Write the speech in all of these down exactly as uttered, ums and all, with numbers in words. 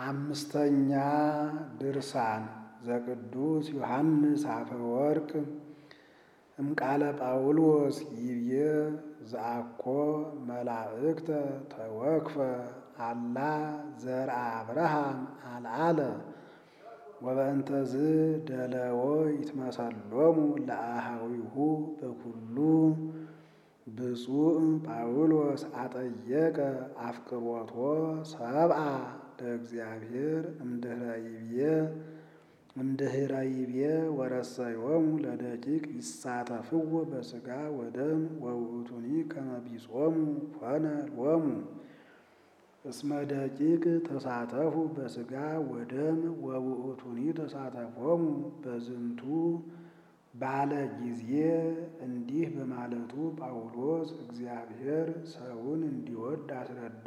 አምስተኛ ድርሳን ዘቅዱስ ዮሐንስ አፈወርቅ እምቃለ ጳውሎስ ይብዬ ዘአኮ መላእክተ ተወክፈ አላ ዘርአ አብርሃም አልዓለ ወበእንተዝ ደለዎ ይትመሰሎሙ ለአሃዊሁ በኩሉ ብፁዕ ጳውሎስ አጠየቀ አፍቅሮቶ ሰብአ ለእግዚአብሔር እምድኅረ ይብዬ እምድኅረ ይብዬ ወረሰዮሙ ለደቂቅ ይሳተፍዎ በሥጋ ወደም ወውእቱኒ ከመ ቢጾሙ ኮነ ሎሙ እስመ ደቂቅ ተሳተፉ በሥጋ ወደም ወውእቱኒ ተሳተፎሙ በዝንቱ ባለ ጊዜ እንዲህ በማለቱ ጳውሎስ እግዚአብሔር ሰውን እንዲወድ አስረዳ።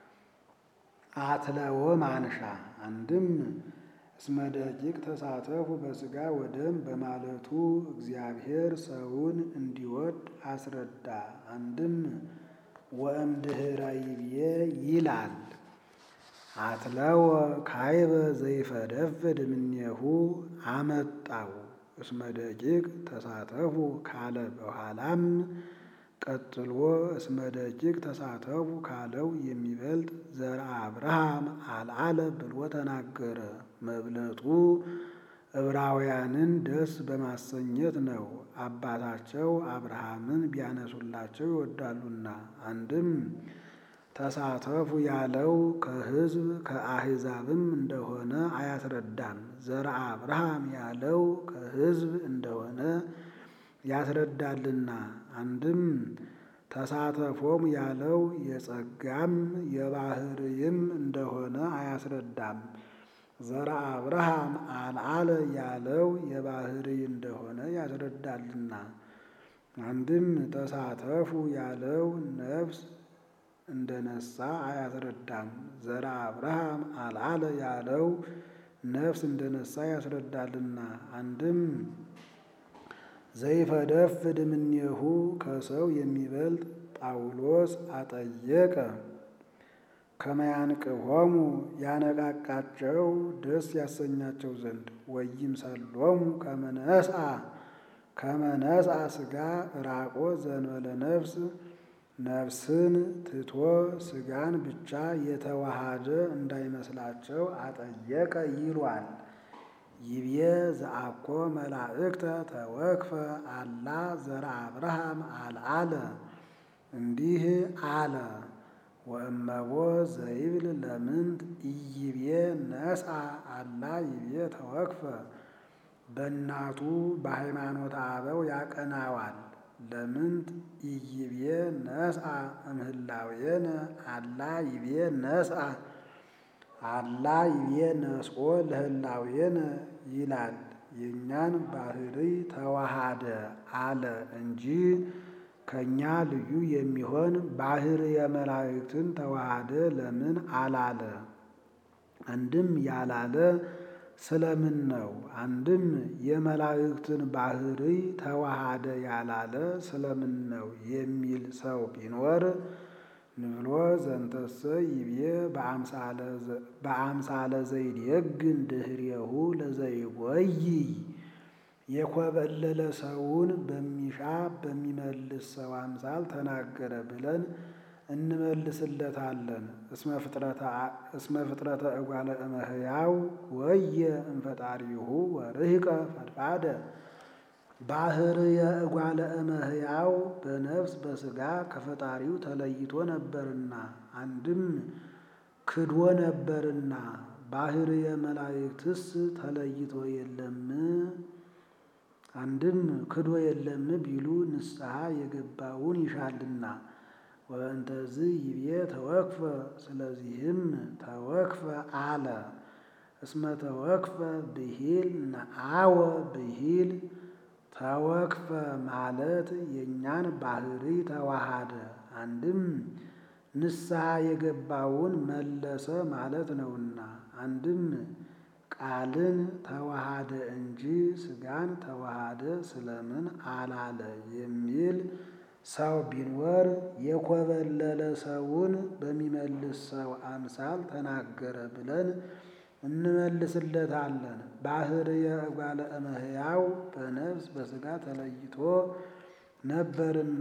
አትለዎ ማንሻ አንድም እስመ ደቂቅ ተሳተፉ በሥጋ ወደም በማለቱ እግዚአብሔር ሰውን እንዲወድ አስረዳ። አንድም ወእምድኅረ ይብዬ ይላል። አትለወ ካይበ ዘይፈደፍድ እምኔሁ አመጣው እስመ ደቂቅ ተሳተፉ ካለ በኋላም ቀጥሎ እስመ ደቂቅ ተሳተፉ ካለው የሚበልጥ ዘርአ አብርሃም አልዓለ ብሎ ተናገረ። መብለጡ ዕብራውያንን ደስ በማሰኘት ነው። አባታቸው አብርሃምን ቢያነሱላቸው ይወዳሉና። አንድም ተሳተፉ ያለው ከሕዝብ ከአሕዛብም እንደሆነ አያስረዳም። ዘርአ አብርሃም ያለው ከሕዝብ እንደሆነ ያስረዳልና። አንድም ተሳተፎም ያለው የጸጋም የባሕርይም እንደሆነ አያስረዳም። ዘርአ አብርሃም አልዓለ ያለው የባሕርይ እንደሆነ ያስረዳልና። አንድም ተሳተፉ ያለው ነፍስ እንደነሳ አያስረዳም። ዘርአ አብርሃም አልዓለ ያለው ነፍስ እንደነሳ ያስረዳልና። አንድም ዘይፈደፍድ እምኔሁ ከሰው የሚበልጥ ጳውሎስ አጠየቀ ከመ ያንቅሖሙ ያነቃቃቸው ደስ ያሰኛቸው ዘንድ ወይምሰሎሙ ከመ ነስአ ከመ ነስአ ሥጋ ራቆ ዘእንበለ ነፍስ ነፍስን ትቶ ሥጋን ብቻ የተዋሃደ እንዳይመስላቸው አጠየቀ ይሏል። ይብዬ ዘአኮ መላእክተ ተወክፈ አላ ዘርአ አብርሃም አልዓለ እንዲህ አለ። ወእመቦ ዘይብል ለምንት ኢይብዬ ነስአ አላ ይብዬ ተወክፈ በእናቱ በሃይማኖተ አበው ያቀናዋል። ለምንት ኢይብዬ ነስአ እምህላዌነ አላ ይብዬ ነስአ አላ ይብዬ ነስኦ ለህላዌነ ይላል። የእኛን ባሕርይ ተዋሃደ አለ እንጂ ከእኛ ልዩ የሚሆን ባሕርየ መላእክትን ተዋሃደ ለምን አላለ? አንድም ያላለ ስለምን ነው? አንድም የመላእክትን ባሕርይ ተዋሃደ ያላለ ስለምን ነው የሚል ሰው ቢኖር ንብሎ ዘንተሰ ይብዬ በአምሳለ ዘይዴግን ድኅሬሁ ለዘይጐይ የኰበለለ ሰውን በሚሻ በሚመልስ ሰው አምሳል ተናገረ ብለን እንመልስለታለን። እስመ ፍጥረተ እጓለ እመሕያው ጐየ እምፈጣሪሁ ወርሕቀ ፈድፋደ ባሕርየ እጓለ እመሕያው በነፍስ በሥጋ ከፈጣሪው ተለይቶ ነበርና። አንድም ክዶ ነበርና። ባሕርየ መላእክትስ ተለይቶ የለም? አንድም ክዶ የለም ቢሉ ንስሐ የገባውን ይሻልና። ወእንተዝ ይብዬ ተወክፈ ስለዚህም ተወክፈ አለ። እስመ ተወክፈ ብሂል ነአወ ብሂል ተወክፈ ማለት የእኛን ባሕርይ ተዋሃደ። አንድም ንስሐ የገባውን መለሰ ማለት ነውና። አንድም ቃልን ተዋሃደ እንጂ ሥጋን ተዋሃደ ስለምን አላለ የሚል ሰው ቢኖር የኮበለለ ሰውን በሚመልስ ሰው አምሳል ተናገረ ብለን እንመልስለታለን። ባህርየ እጓለ እመሕያው በነፍስ በሥጋ ተለይቶ ነበርና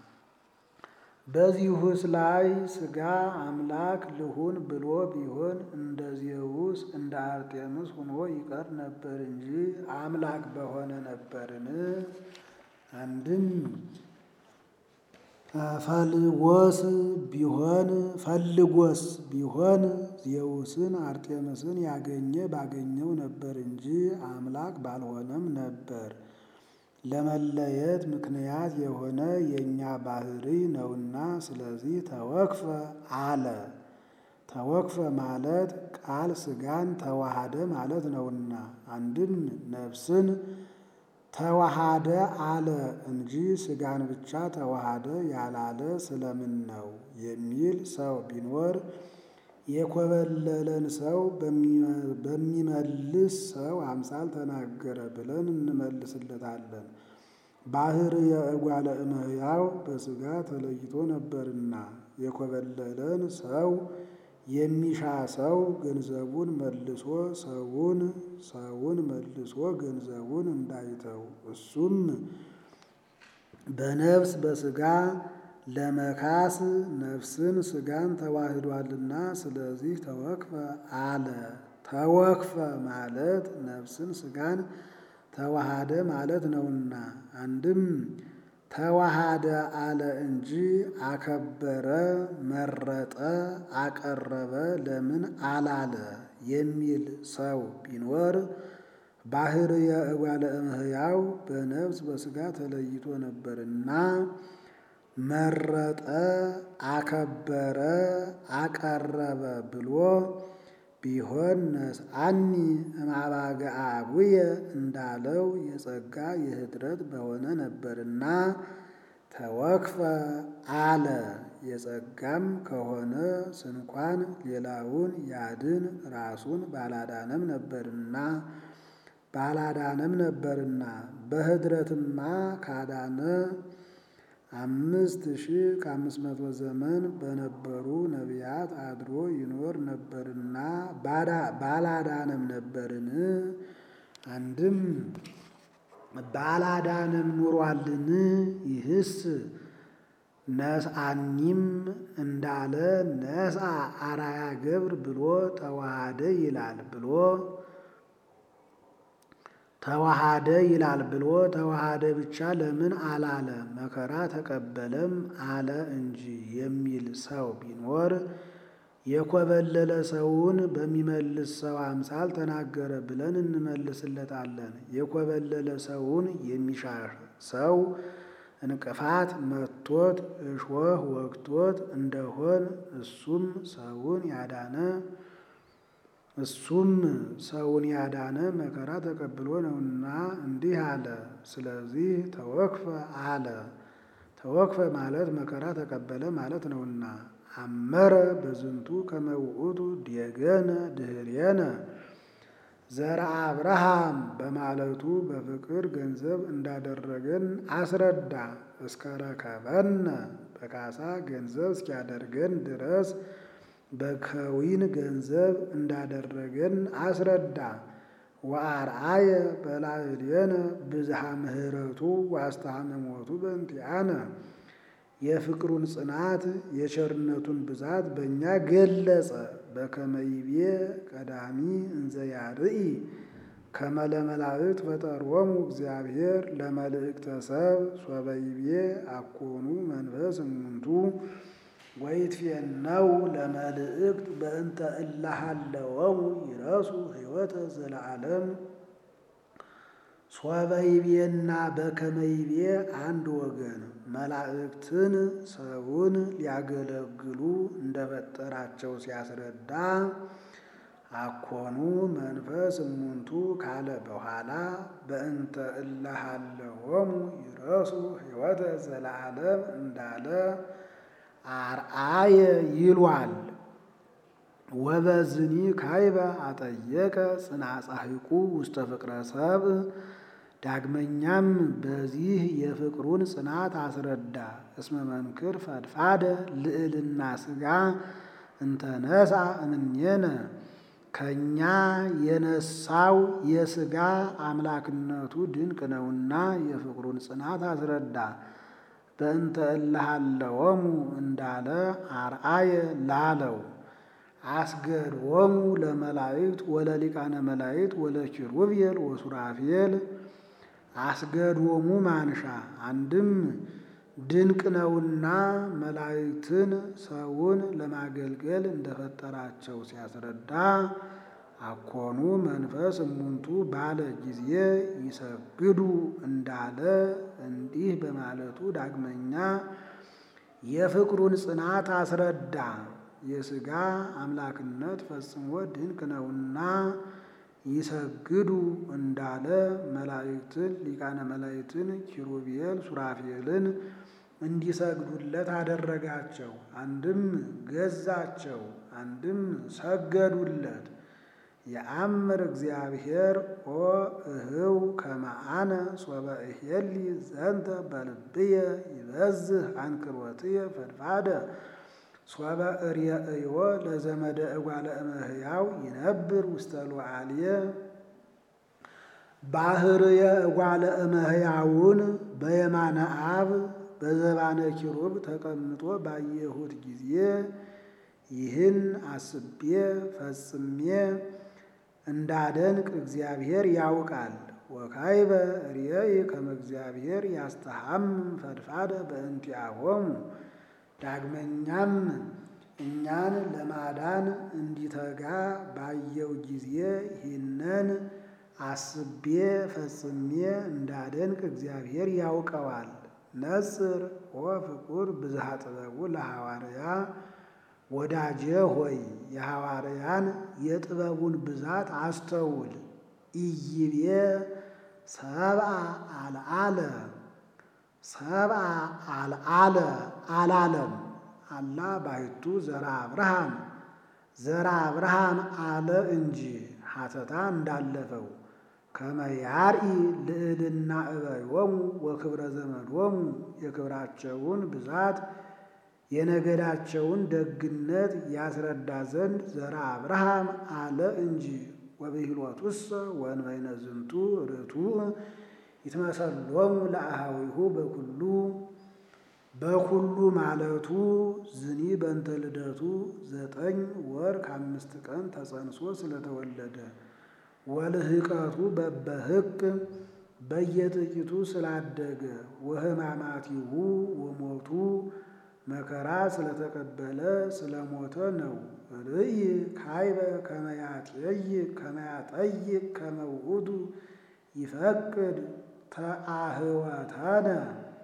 በዚሁስ ላይ ሥጋ አምላክ ልሁን ብሎ ቢሆን እንደ ዜውስ እንደ አርጤምስ ሆኖ ይቀር ነበር እንጂ አምላክ በሆነ ነበርን። አንድም ፈልጎስ ቢሆን ፈልጎስ ቢሆን ዜውስን አርጤምስን ያገኘ ባገኘው ነበር እንጂ አምላክ ባልሆነም ነበር። ለመለየት ምክንያት የሆነ የእኛ ባህሪ ነውና ስለዚህ ተወክፈ አለ። ተወክፈ ማለት ቃል ሥጋን ተዋሃደ ማለት ነውና አንድም ነፍስን ተዋሃደ አለ እንጂ ሥጋን ብቻ ተዋሃደ ያላለ ስለምን ነው የሚል ሰው ቢኖር የኮበለለን ሰው በሚመልስ ሰው አምሳል ተናገረ ብለን እንመልስለታለን። ባህርየ እጓለ እመሕያው በሥጋ ተለይቶ ነበርና የኮበለለን ሰው የሚሻ ሰው ገንዘቡን መልሶ ሰውን ሰውን መልሶ ገንዘቡን እንዳይተው እሱም በነፍስ በሥጋ ለመካስ ነፍስን ሥጋን ተዋህዷልና ስለዚህ ተወክፈ አለ። ተወክፈ ማለት ነፍስን ሥጋን ተዋሃደ ማለት ነውና አንድም ተዋሃደ አለ እንጂ አከበረ፣ መረጠ፣ አቀረበ ለምን አላለ የሚል ሰው ቢኖር ባህርየ እጓለ እመሕያው በነፍስ በሥጋ ተለይቶ ነበርና መረጠ፣ አከበረ፣ አቀረበ ብሎ ቢሆን ነስአኒ እምአባገ አቡየ እንዳለው የጸጋ የኅድረት በሆነ ነበርና ተወክፈ አለ። የጸጋም ከሆነ ስንኳን ሌላውን ያድን ራሱን ባላዳነም ነበርና ባላዳነም ነበርና በኅድረትማ ካዳነ አምስት ሺህ ከአምስት መቶ ዘመን በነበሩ ነቢያት አድሮ ይኖር ነበርና ባላዳነም ነበርን። አንድም ባላዳነም ኑሯልን? ይህስ ነስአኒም እንዳለ ነስአ አራያ ገብር ብሎ ተዋሃደ ይላል ብሎ ተዋሃደ ይላል ብሎ ተዋሃደ ብቻ ለምን አላለ መከራ ተቀበለም አለ እንጂ የሚል ሰው ቢኖር የኮበለለ ሰውን በሚመልስ ሰው አምሳል ተናገረ ብለን እንመልስለታለን። የኮበለለ ሰውን የሚሻር ሰው እንቅፋት መቶት እሾህ ወግቶት እንደሆን እሱም ሰውን ያዳነ እሱም ሰውን ያዳነ መከራ ተቀብሎ ነውና እንዲህ አለ። ስለዚህ ተወክፈ አለ። ተወክፈ ማለት መከራ ተቀበለ ማለት ነውና አመረ በዝንቱ ከመ ውእቱ ዲየገነ ድኅሬነ ዘርአ አብርሃም በማለቱ በፍቅር ገንዘብ እንዳደረገን አስረዳ። እስከ ረከበነ በካሳ ገንዘብ እስኪያደርገን ድረስ በከዊን ገንዘብ እንዳደረገን አስረዳ። ወአርአየ በላዕሌነ ብዝሃ ምሕረቱ ወአስተሐመሞቱ በእንቲአነ የፍቅሩን ጽናት የቸርነቱን ብዛት በእኛ ገለጸ። በከመ ይቤ ቀዳሚ እንዘ ያርኢ ከመ ለመላእክት ፈጠሮሙ እግዚአብሔር ለመልእክተ ሰብ ሶበ ይቤ አኮኑ መንፈስ እሙንቱ ወይትፌነው ለመልእክት በእንተ እለ ሀለወሙ ይረሱ ሕይወተ ዘለዓለም። ሶበ ይቤና በከመ ይቤ አንድ ወገን መላእክትን ሰውን ሊያገለግሉ እንደፈጠራቸው ሲያስረዳ አኮኑ መንፈስ እሙንቱ ካለ በኋላ በእንተ እለ ሀለወሙ ይረሱ ሕይወተ ዘለዓለም እንዳለ አርአየ ይሏል። ወበዝኒ ካይበ አጠየቀ ጽናጻሂቁ ውስተ ፍቅረ ሰብእ ዳግመኛም በዚህ የፍቅሩን ጽናት አስረዳ። እስመ መንክር ፈድፋደ ልዕልና ሥጋ እንተነሳ እምኔነ ከእኛ የነሳው የሥጋ አምላክነቱ ድንቅ ነውና የፍቅሩን ጽናት አስረዳ። በእንተ እልሃለወሙ እንዳለ አርአየ ላለው አስገድዎሙ ለመላእክት ወለሊቃነ መላእክት ወለኪሩቤል ወሱራፌል። አስገድዎሙ ማንሻ አንድም ድንቅ ነውና መላእክትን ሰውን ለማገልገል እንደፈጠራቸው ሲያስረዳ አኮኑ መንፈስ እሙንቱ ባለ ጊዜ ይሰግዱ እንዳለ እንዲህ በማለቱ ዳግመኛ የፍቅሩን ጽናት አስረዳ። የሥጋ አምላክነት ፈጽሞ ድንቅ ነውና ይሰግዱ እንዳለ መላእክትን ሊቃነ መላእክትን ኪሩቤል ሱራፌልን እንዲሰግዱለት አደረጋቸው። አንድም ገዛቸው፣ አንድም ሰገዱለት። የአምር እግዚአብሔር ኦ እህው ከመአነ ሶበ እሄሊ ዘንተ በልብየ ይበዝህ አንክሮትየ ፈድፋደ ሶበ እርየእዮ ለዘመደ እጓለ እመሕያው ይነብር ውስተ ሉዓልየ። ባህርየ እጓለ እመሕያውን በየማነ አብ በዘባነ ኪሩብ ተቀምጦ ባየሁት ጊዜ ይህን አስቤ ፈጽሜ እንዳደንቅ እግዚአብሔር ያውቃል። ወካይበ ርእይ ከመ እግዚአብሔር ያስተሐምም ፈድፋደ በእንቲአሆሙ። ዳግመኛም እኛን ለማዳን እንዲተጋ ባየው ጊዜ ይህንን አስቤ ፈጽሜ እንዳደንቅ እግዚአብሔር ያውቀዋል። ነጽር ወፍቁር ብዝሃ ጥበቡ ለሐዋርያ። ወዳጄ ሆይ የሐዋርያን የጥበቡን ብዛት አስተውል። ኢይቤ ሰብአ አልዓለ ሰብአ አልዓለ አላለም አላ ባሕቱ ዘራ አብርሃም ዘራ አብርሃም አለ እንጂ ሐተታ እንዳለፈው። ከመ ያርኢ ልዕልና እበዮሙ ወክብረ ዘመዶሙ የክብራቸውን ብዛት የነገዳቸውን ደግነት ያስረዳ ዘንድ ዘራ አብርሃም አለ እንጂ። ወብሂሎቱሰ ወእንበይነ ዝንቱ ርቱዕ ይትመሰሎሙ ለአኀዊሁ በኩሉ በኩሉ ማለቱ ዝኒ በእንተ ልደቱ ዘጠኝ ወር ከአምስት ቀን ተጸንሶ ስለተወለደ ወልህቀቱ በበህቅ በየጥቂቱ ስላደገ ወሕማማቲሁ ወሞቱ መከራ ስለተቀበለ ስለሞተ ነው። ርእይ ካይበ ከመ ያጠይቅ ከመ ያጠይቅ ከመ ውእቱ ይፈቅድ ተአህወተነ።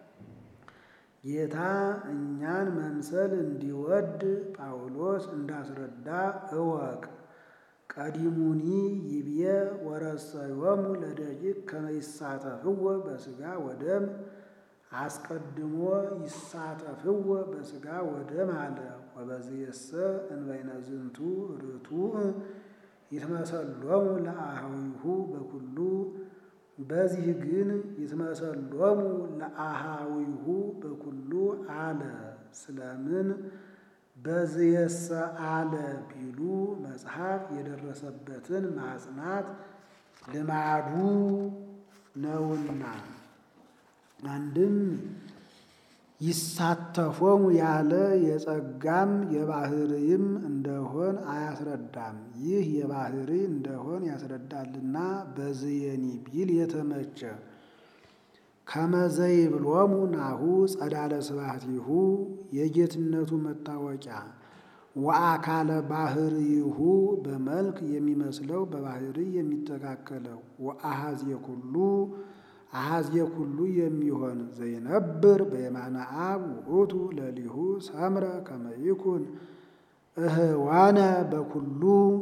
ጌታ እኛን መምሰል እንዲወድ ጳውሎስ እንዳስረዳ እወቅ። ቀዲሙኒ ይብየ ወረሰዮሙ ለደቂቅ ከመ ይሳተፍዎ በሥጋ ወደም። አስቀድሞ ይሳተፍዎ በሥጋ ወደም አለ። ወበዝየሰ እንበይነ ዝንቱ ርቱዕ ይትመሰሎሙ ለአኀዊሁ በኩሉ። በዚህ ግን ይትመሰሎሙ ለአኀዊሁ በኩሉ አለ። ስለምን በዝየሰ አለ ቢሉ መጽሐፍ የደረሰበትን ማጽናት ልማዱ ነውና። አንድም ይሳተፎሙ ያለ የጸጋም የባህርይም እንደሆን አያስረዳም። ይህ የባህሪ እንደሆን ያስረዳልና በዝየኒ ቢል የተመቸ። ከመ ዘይብሎሙ ናሁ ጸዳለ ስብሐቲሁ የጌትነቱ መታወቂያ ወአካለ ባህርይሁ በመልክ የሚመስለው በባህሪ የሚተካከለው ወአኀዜ ኩሉ አኀዜ ኩሉ የሚሆን ዘይነብር በየማነ አብ ውእቱ ለሊሁ ሰምረ ከመ ይኩን እህዋነ በኩሉ።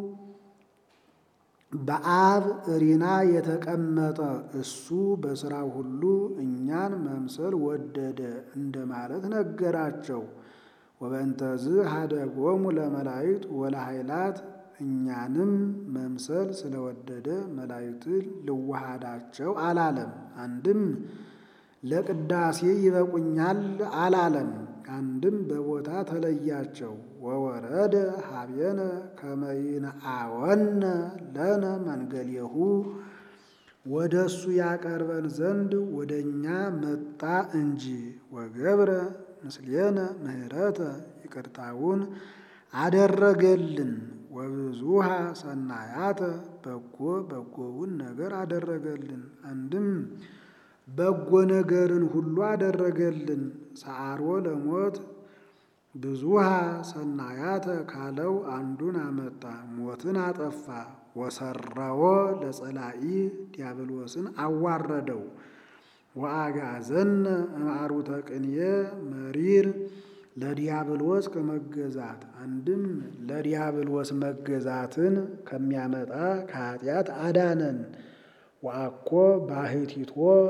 በአብ እሪና የተቀመጠ እሱ በሥራው ሁሉ እኛን መምሰል ወደደ እንደማለት ነገራቸው። ወበእንተዝ ኀደጎሙ ለመላእክት ወለኃይላት እኛንም መምሰል ስለወደደ መላእክትን ልዋሃዳቸው አላለም። አንድም ለቅዳሴ ይበቁኛል አላለም። አንድም በቦታ ተለያቸው። ወወረደ ሀቤነ ከመ ይንአወነ ለነ መንገሌሁ ወደ እሱ ያቀርበን ዘንድ ወደ እኛ መጣ እንጂ። ወገብረ ምስሌነ ምህረተ ይቅርታውን አደረገልን። ወብዙሃ ሰናያተ በጎ በጎውን ነገር አደረገልን። አንድም በጎ ነገርን ሁሉ አደረገልን። ሰዓሮ ለሞት ብዙሃ ሰናያተ ካለው አንዱን አመጣ፣ ሞትን አጠፋ። ወሰረወ ለጸላኢ ዲያብሎስን አዋረደው። ወአግዓዘነ እምአርዑተ ቅንየ መሪር ለዲያብሎስ ከመገዛት አንድም ለዲያብሎስ መገዛትን ከሚያመጣ ከኃጢአት አዳነን። ወአኮ ባሕቲቶ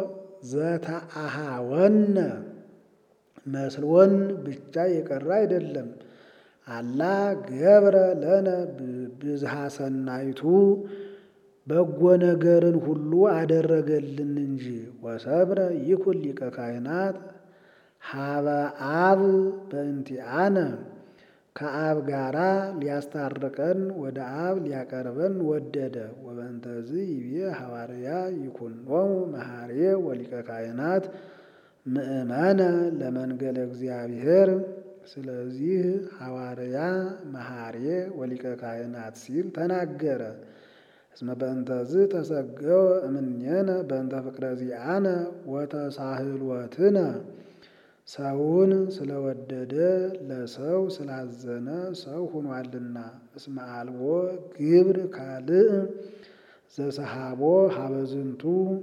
ዘተአሃወነ መስሎን ብቻ የቀረ አይደለም። አላ ገብረ ለነ ብዝሃ ሰናይቱ በጎ ነገርን ሁሉ አደረገልን እንጂ። ወሰብረ ይኩን ሊቀ ካህናት ሀበ አብ በእንቲአነ ከአብ ጋራ ሊያስታርቀን ወደ አብ ሊያቀርበን ወደደ። ወበእንተዝ ይቤ ሐዋርያ ይኩኖሙ መሐሬ ወሊቀ ካህናት ምእመነ ለመንገለ እግዚአብሔር። ስለዚህ ሐዋርያ መሐሬ ወሊቀ ካህናት ሲል ተናገረ። እስመ በእንተዝ ተሰገወ እምኔነ በእንተ ፍቅረ ዚአነ ወተሳህልወትነ ሰውን ስለወደደ ለሰው ስላዘነ ሰው ሆኗልና። እስመ አልቦ ግብር ካልእ ዘሰሃቦ ሀበዝንቱ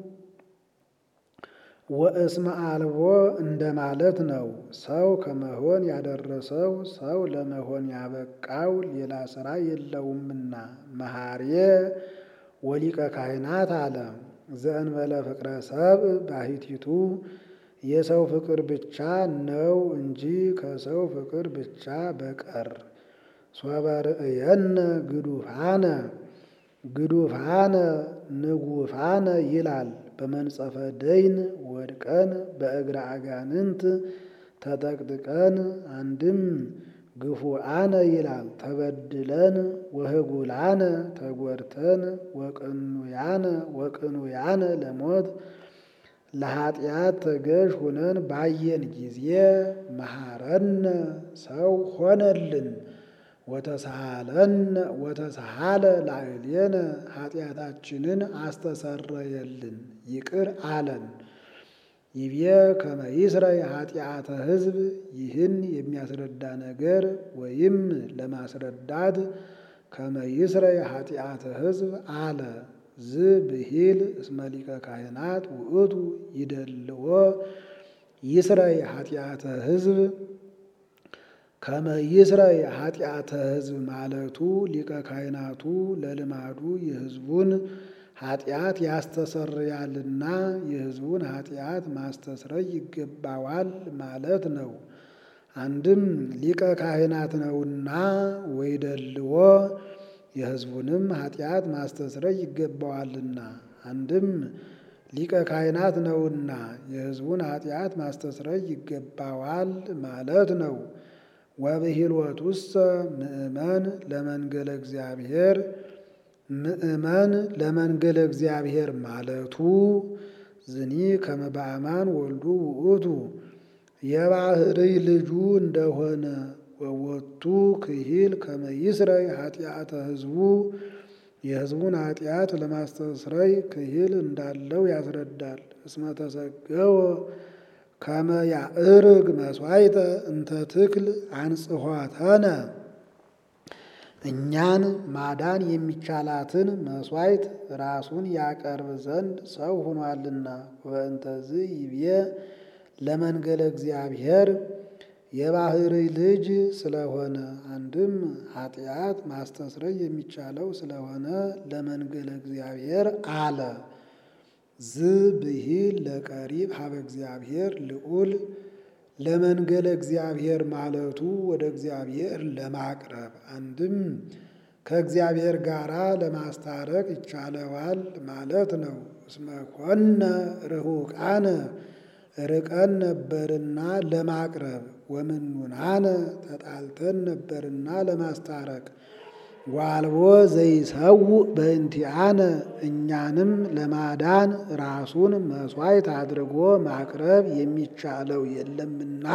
ወእስመ አልቦ እንደማለት ነው። ሰው ከመሆን ያደረሰው ሰው ለመሆን ያበቃው ሌላ ሥራ የለውምና መሐሬ ወሊቀ ካህናት አለ። ዘእንበለ ፍቅረ ሰብእ ባሕቲቱ የሰው ፍቅር ብቻ ነው እንጂ ከሰው ፍቅር ብቻ በቀር። ሶበ ርእየነ ግዱፋነ ግዱፋነ ንጉፋነ ይላል። በመንጸፈ ደይን ወድቀን በእግረ አጋንንት ተጠቅጥቀን አንድም ግፉአነ ይላል። ተበድለን ወህጉላነ ተጎድተን ወቅኑያነ ወቅኑያነ ለሞት ለኃጢአት ተገዥ ሁነን ባየን ጊዜ መሐረነ ሰው ሆነልን። ወተሳሃለነ ወተሳሃለ ላዕሌነ ኃጢአታችንን አስተሰረየልን ይቅር አለን። ይቤ ከመ ይስረይ ኃጢአተ ሕዝብ ይህን የሚያስረዳ ነገር ወይም ለማስረዳት ከመ ይስረይ ኃጢአተ ሕዝብ አለ። ዝብሂል እስመ ሊቀ ካህናት ውእቱ ይደልዎ ይስረይ ኃጢአተ ሕዝብ ከመ ይስረይ ኃጢአተ ሕዝብ ማለቱ ሊቀ ካህናቱ ለልማዱ የሕዝቡን ኃጢአት ያስተሰርያልና የሕዝቡን ኃጢአት ማስተስረይ ይገባዋል ማለት ነው። አንድም ሊቀ ካህናት ነውና ወይደልዎ የሕዝቡንም ኃጢአት ማስተስረይ ይገባዋልና። አንድም ሊቀ ካህናት ነውና የሕዝቡን ኃጢአት ማስተስረይ ይገባዋል ማለት ነው። ወብሂልወቱሰ ምእመን ለመንገለ እግዚአብሔር ምእመን ለመንገለ እግዚአብሔር ማለቱ ዝኒ ከመ በአማን ወልዱ ውእቱ የባሕርይ ልጁ እንደሆነ ወወቱ ክሂል ከመ ይስረይ ኃጢአተ ሕዝቡ የሕዝቡን ኃጢአት ለማስተስረይ ክሂል እንዳለው ያስረዳል። እስመ ተሰገወ ከመ ያዕርግ መሥዋዕተ እንተ ትክል አንጽሖተነ እኛን ማዳን የሚቻላትን መሥዋዕት ራሱን ያቀርብ ዘንድ ሰው ሆኗልና። ወእንተዝ ይቤ ለመንገለ እግዚአብሔር የባሕርይ ልጅ ስለሆነ አንድም ኃጢአት ማስተስረይ የሚቻለው ስለሆነ ለመንገለ እግዚአብሔር አለ። ዝብሂል ለቀሪብ ሀበ እግዚአብሔር ልዑል ለመንገለ እግዚአብሔር ማለቱ ወደ እግዚአብሔር ለማቅረብ አንድም ከእግዚአብሔር ጋር ለማስታረቅ ይቻለዋል ማለት ነው። እስመ ኮነ ርሑቃነ ርቀን ነበርና ለማቅረብ ወምኑናነ ተጣልተን ነበርና ለማስታረቅ ዋልቦ ዘይሰውእ በእንቲአነ እኛንም ለማዳን ራሱን መሥዋዕት አድርጎ ማቅረብ የሚቻለው የለምና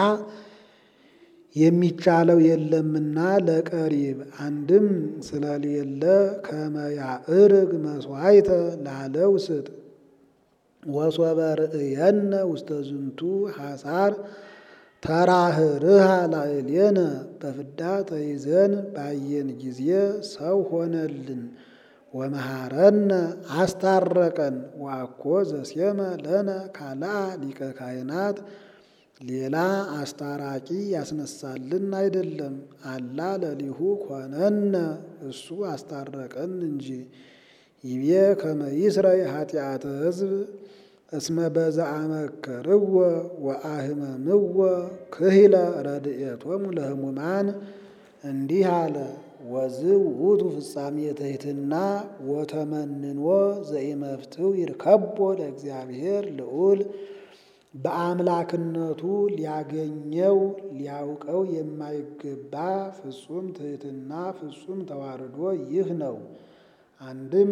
የሚቻለው የለምና ለቀሪብ አንድም ስለሌለ ከመ ያዕርግ መሥዋዕተ ላለው ስጥ ወሶበ ርእየነ ውስተ ዝንቱ ሐሳር ተራህርሃ ላዕሌነ በፍዳ ተይዘን ባየን ጊዜ ሰው ሆነልን ወመሃረነ አስታረቀን ወአኮ ዘሴመ ለነ ካልአ ሊቀ ካህናት ሌላ አስታራቂ ያስነሳልን አይደለም። አላ ለሊሁ ኮነነ እሱ አስታረቀን እንጂ። ይቤ ከመ ይስረይ ኃጢአተ ሕዝብ እስመ በዘአመከርዎ ወአህመምዎ ክሂለ ረድኤቶሙ ለሕሙማን እንዲህ አለ። ወዝ ውእቱ ፍጻሜ ትሕትና ወተመንኖ ዘኢመፍትው ይርከቦ ለእግዚአብሔር ልዑል በአምላክነቱ ሊያገኘው ሊያውቀው የማይገባ ፍጹም ትሕትና ፍጹም ተዋርዶ ይህ ነው። አንድም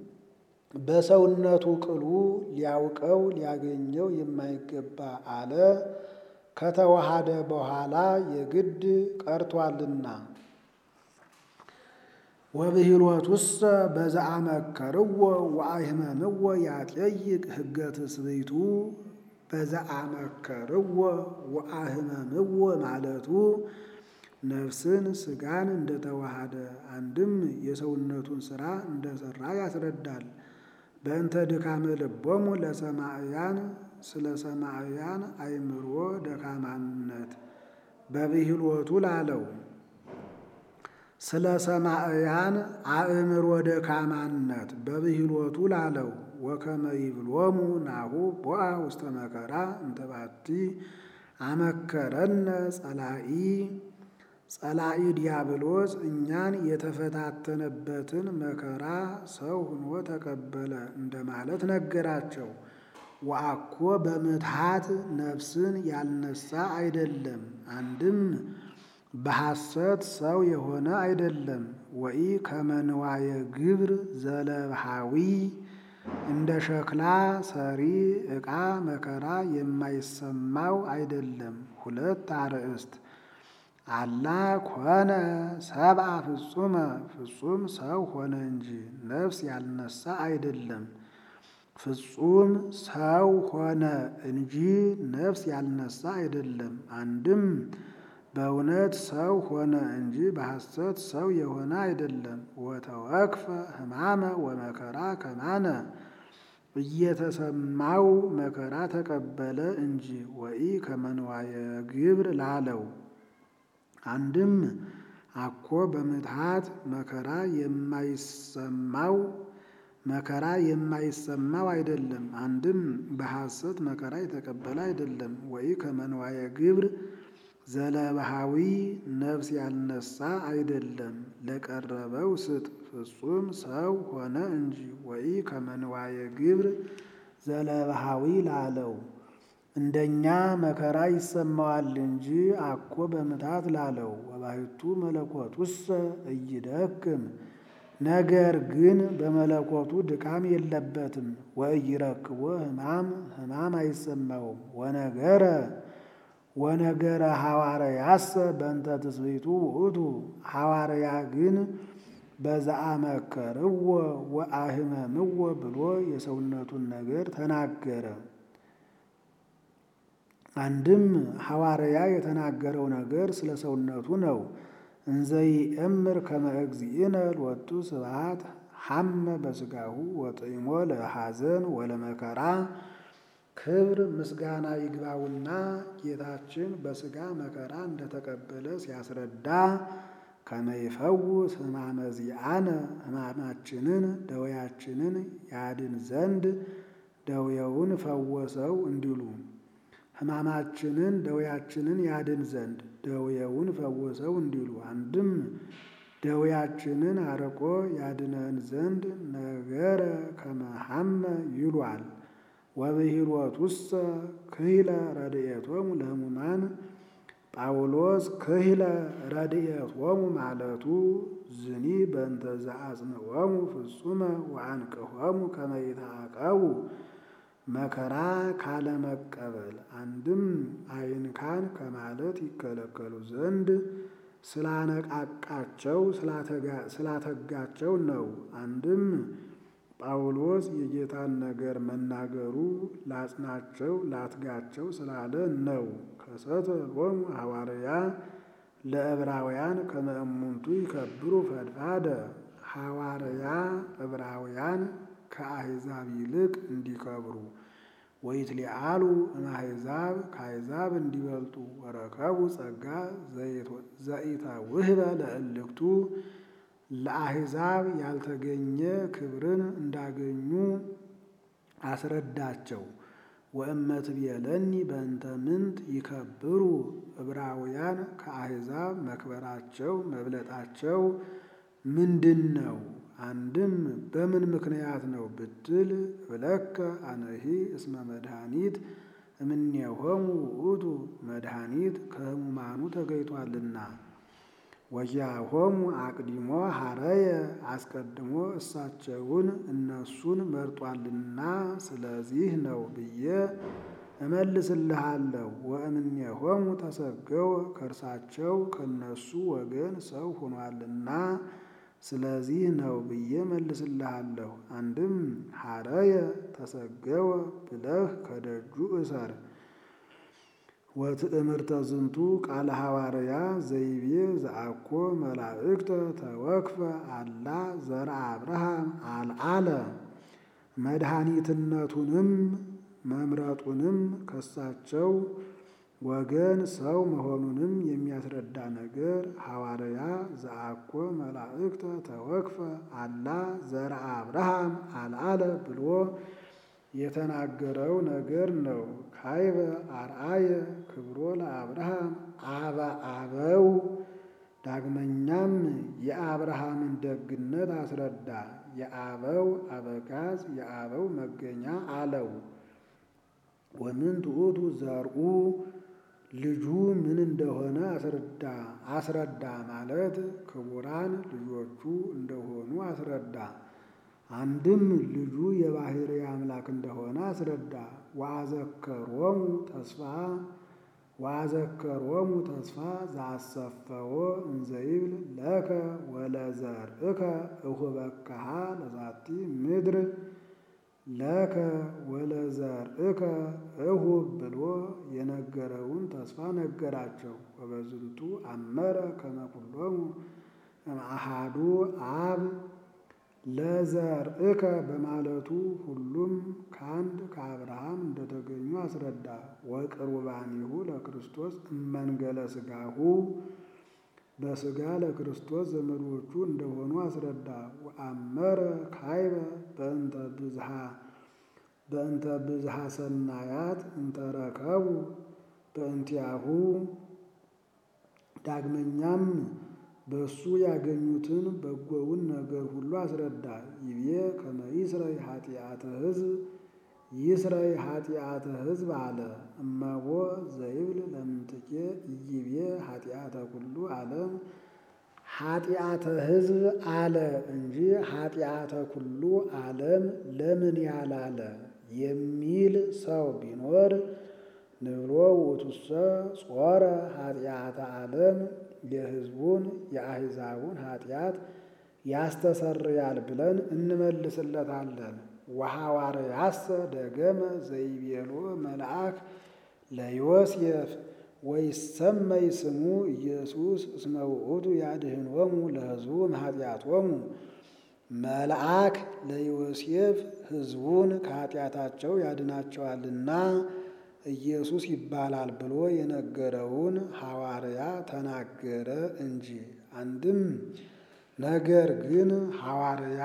በሰውነቱ ቅሉ ሊያውቀው ሊያገኘው የማይገባ አለ ከተዋሃደ በኋላ የግድ ቀርቷልና። ወብሂሎቱሰ በዘአመከርዎ ወአህመምዎ ያጠይቅ ሕገ ትስብእቱ በዘአመከርዎ ወአህመምዎ ማለቱ ነፍስን ስጋን እንደተዋሃደ አንድም የሰውነቱን ሥራ እንደሰራ ያስረዳል። በእንተ ድካመ ልቦሙ ለሰማዕያን ስለ ሰማዕያን አእምሮ ደካማነት በብሂሎቱ ላለው ስለ ሰማዕያን አእምሮ ደካማነት በብሂሎቱ ላለው ወከመ ይብሎሙ ናሁ ቦአ ውስተ መከራ እንተባቲ አመከረነ ጸላኢ ጸላኢ ዲያብሎስ እኛን የተፈታተነበትን መከራ ሰው ሆኖ ተቀበለ እንደማለት ነገራቸው። ወአኮ በምትሃት ነፍስን ያልነሳ አይደለም። አንድም በሐሰት ሰው የሆነ አይደለም። ወኢ ከመ ንዋየ ግብር ዘለብሃዊ እንደ ሸክላ ሰሪ ዕቃ መከራ የማይሰማው አይደለም። ሁለት አርእስት አላ ኮነ ሰብአ ፍጹመ ፍጹም ሰው ሆነ እንጂ ነፍስ ያልነሳ አይደለም። ፍጹም ሰው ሆነ እንጂ ነፍስ ያልነሳ አይደለም። አንድም በእውነት ሰው ሆነ እንጂ በሐሰት ሰው የሆነ አይደለም። ወተወክፈ ሕማመ ወመከራ ከማነ እየተሰማው መከራ ተቀበለ እንጂ ወኢ ከመ ንዋየ ግብር ላለው አንድም አኮ በምትሃት መከራ የማይሰማው መከራ የማይሰማው አይደለም። አንድም በሐሰት መከራ የተቀበለ አይደለም። ወኢ ከመ ንዋየ ግብር ዘለብሃዊ ነፍስ ያልነሳ አይደለም። ለቀረበው ስጥ ፍጹም ሰው ሆነ እንጂ ወኢ ከመ ንዋየ ግብር ዘለብሃዊ ላለው እንደኛ መከራ ይሰማዋል እንጂ አኮ በምትሃት ላለው ወባሕቱ መለኮቱሰ ኢይደክም ነገር ግን በመለኮቱ ድካም የለበትም። ወኢይረክቦ ሕማም ሕማም አይሰማውም። ወነገረ ወነገረ ሐዋርያሰ በእንተ ትስብእቱ ውእቱ ሐዋርያ ግን በዘአመከርዎ ወአህመምዎ ብሎ የሰውነቱን ነገር ተናገረ። አንድም ሐዋርያ የተናገረው ነገር ስለ ሰውነቱ ነው። እንዘይእምር ከመ እግዚእነ ሎቱ ስብሐት ሐመ በሥጋሁ ወጥዕሞ ለሐዘን ወለመከራ ክብር ምስጋና ይግባውና ጌታችን በሥጋ መከራ እንደተቀበለ ሲያስረዳ ከመ ይፈውስ ሕማመ ዚአነ ሕማማችንን ደዌያችንን ያድን ዘንድ ደዌውን ፈወሰው እንዲሉ ሕማማችንን ደዌያችንን ያድን ዘንድ ደዌውን ፈወሰው እንዲሉ አንድም ደዌያችንን አርቆ ያድነን ዘንድ ነገረ ከመሐመ ይሏል። ወብሂሎቱሰ ክሂለ ረድኤቶሙ ለሕሙማን ጳውሎስ ክሂለ ረድኤቶሙ ማለቱ ዝኒ በእንተ ዘአጽንዖሙ ፍጹመ ወአንቅሖሙ ከመ ይትዐቀቡ መከራ ካለመቀበል አንድም አይንካን ከማለት ይከለከሉ ዘንድ ስላነቃቃቸው ስላተጋቸው ነው። አንድም ጳውሎስ የጌታን ነገር መናገሩ ላጽናቸው ላትጋቸው ስላለ ነው። ከሰተ ሎሙ ሐዋርያ ለዕብራውያን ከመ እሙንቱ ይከብሩ ፈድፋደ ሐዋርያ ዕብራውያን ከአሕዛብ ይልቅ እንዲከብሩ ወይትሊዓሉ እምአሕዛብ ከአሕዛብ እንዲበልጡ ወረከቡ ጸጋ ዘኢተውህበ ለእልክቱ ለአሕዛብ ያልተገኘ ክብርን እንዳገኙ አስረዳቸው። ወእመትቤለኒ በእንተ ምንት ይከብሩ ዕብራውያን ከአሕዛብ መክበራቸው መብለጣቸው ምንድን ነው? አንድም በምን ምክንያት ነው ብትል እብለከ አነሂ እስመ መድኃኒት እምኔሆሙ ውእቱ መድኃኒት ከሕሙማኑ ተገኝቷልና። ወኪያሆሙ አቅዲሞ ሐረየ አስቀድሞ እሳቸውን እነሱን መርጧልና ስለዚህ ነው ብዬ እመልስልሃለሁ። ወእምኔሆሙ ተሰገወ ከእርሳቸው ከነሱ ወገን ሰው ሆኗልና ስለዚህ ነው ብዬ መልስልሃለሁ። አንድም ሐረየ ተሰገወ ብለህ ከደጁ እሰር። ወትእምርተ ዝንቱ ቃለ ሐዋርያ ዘይቤ ዘአኮ መላእክተ ተወክፈ አላ ዘርአ አብርሃም አልዓለ መድኃኒትነቱንም መምረጡንም ከሳቸው ወገን ሰው መሆኑንም የሚያስረዳ ነገር ሐዋርያ ዘአኮ መላእክተ ተወክፈ አላ ዘርአ አብርሃም አልዓለ ብሎ የተናገረው ነገር ነው። ካይበ አርአየ ክብሮ ለአብርሃም አበ አበው ዳግመኛም የአብርሃምን ደግነት አስረዳ። የአበው አበጋዝ የአበው መገኛ አለው። ወምንት ውእቱ ዘርኡ ልጁ ምን እንደሆነ አስረዳ አስረዳ ማለት ክቡራን ልጆቹ እንደሆኑ አስረዳ። አንድም ልጁ የባሕርይ አምላክ እንደሆነ አስረዳ። ወአዘከሮሙ ተስፋ ወአዘከሮሙ ተስፋ ዘአሰፈዎ እንዘይብል ለከ ወለዘርእከ እሁበከሃ ለዛቲ ምድር ለከ ወለዘርእከ እሁብ ብሎ የነገረውን ተስፋ ነገራቸው። ወበዝንቱ አመረ ከመ ኩሎሙ እምአሐዱ አብ ለዘርእከ በማለቱ ሁሉም ከአንድ ከአብርሃም እንደተገኙ አስረዳ። ወቅርባኒሁ ለክርስቶስ እመንገለ ሥጋሁ በሥጋ ለክርስቶስ ዘመዶቹ እንደሆኑ አስረዳ። ወአመረ ካይበ በእንተ ብዝሃ በእንተ ብዝሃ ሰናያት እንተረከቡ በእንቲአሁ ዳግመኛም በሱ ያገኙትን በጎውን ነገር ሁሉ አስረዳ። ይቤ ከመ ይስረይ ኃጢአተ ሕዝብ ይስረይ ኃጢአተ ሕዝብ አለ። እመቦ ዘይብል ለምንትኬ ኢይቤ ኃጢአተ ኩሉ ዓለም ኃጢአተ ሕዝብ አለ እንጂ ኃጢአተ ኩሉ ዓለም ለምን ያላለ የሚል ሰው ቢኖር ንብሎ ውእቱሰ ጾረ ኃጢአተ ዓለም የሕዝቡን የአሕዛቡን ኃጢአት ያስተሰርያል ብለን እንመልስለታለን። ወሐዋርያሰ ደገመ ዘይቤሎ መልአክ ለዮሴፍ ወይሰመይ ስሙ ኢየሱስ እስመ ውእቱ ያድኅኖሙ ለሕዝቡ እምኃጢአቶሙ መልአክ ለዮሴፍ ሕዝቡን ከኃጢአታቸው ያድናቸዋልና ኢየሱስ ይባላል ብሎ የነገረውን ሐዋርያ ተናገረ እንጂ። አንድም ነገር ግን ሐዋርያ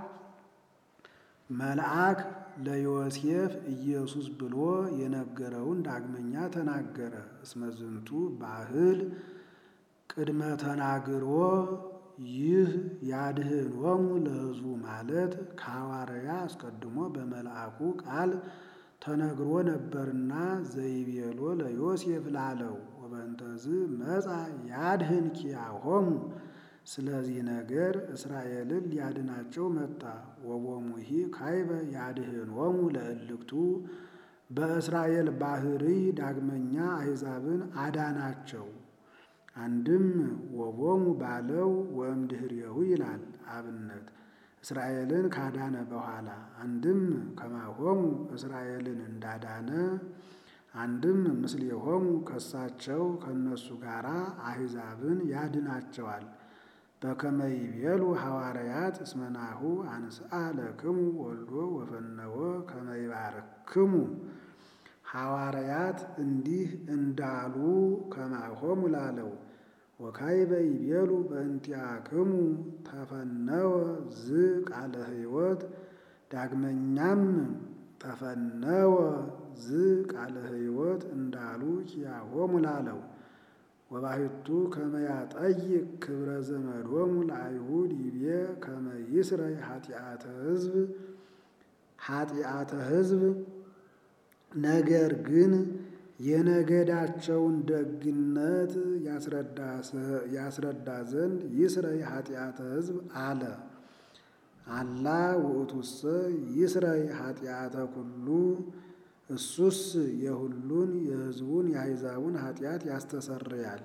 መልአክ ለዮሴፍ ኢየሱስ ብሎ የነገረውን ዳግመኛ ተናገረ። እስመ ዝንቱ ባህል ቅድመ ተናግሮ ይህ ያድኅኖሙ ለሕዝቡ ማለት ከሐዋርያ አስቀድሞ በመልአኩ ቃል ተነግሮ ነበርና ዘይቤሎ ለዮሴፍ ላለው ወበእንተዝ መጻ ያድኅን ኪያሆሙ ስለዚህ ነገር እስራኤልን ሊያድናቸው መጣ። ወቦሙሂ ካይበ ያድኅኖሙ ለእልክቱ በእስራኤል ባሕርይ ዳግመኛ አሕዛብን አዳናቸው። አንድም ወቦሙ ባለው ወእምድኅሬሁ ይላል አብነት እስራኤልን ካዳነ በኋላ፣ አንድም ከማሆሙ እስራኤልን እንዳዳነ፣ አንድም ምስሌሆሙ ከሳቸው ከነሱ ጋር አሕዛብን ያድናቸዋል። በከመ ይቤሉ ሐዋርያት እስመ ናሁ አንሥአ ለክሙ ወልዶ ወፈነወ ከመ ይባርክሙ ሐዋርያት እንዲህ እንዳሉ ከማሆሙ ላለው ወካይበ ይቤሉ በእንቲአክሙ ተፈነወ ዝ ቃለ ሕይወት ዳግመኛም ተፈነወ ዝ ቃለ ሕይወት እንዳሉ ኪያሆሙ ላለው ወባሕቱ ከመ ያጠይቅ ክብረ ዘመዶሙ ለአይሁድ ይቤ ከመ ይስረይ ኃጢአተ ሕዝብ ኃጢአተ ሕዝብ ነገር ግን የነገዳቸውን ደግነት ያስረዳ ዘንድ ይስረይ ኃጢአተ ሕዝብ አለ። አላ ውእቱሰ ይስረይ ኃጢአተ ኩሉ እሱስ የሁሉን የሕዝቡን የአሕዛቡን ኃጢአት ያስተሰርያል።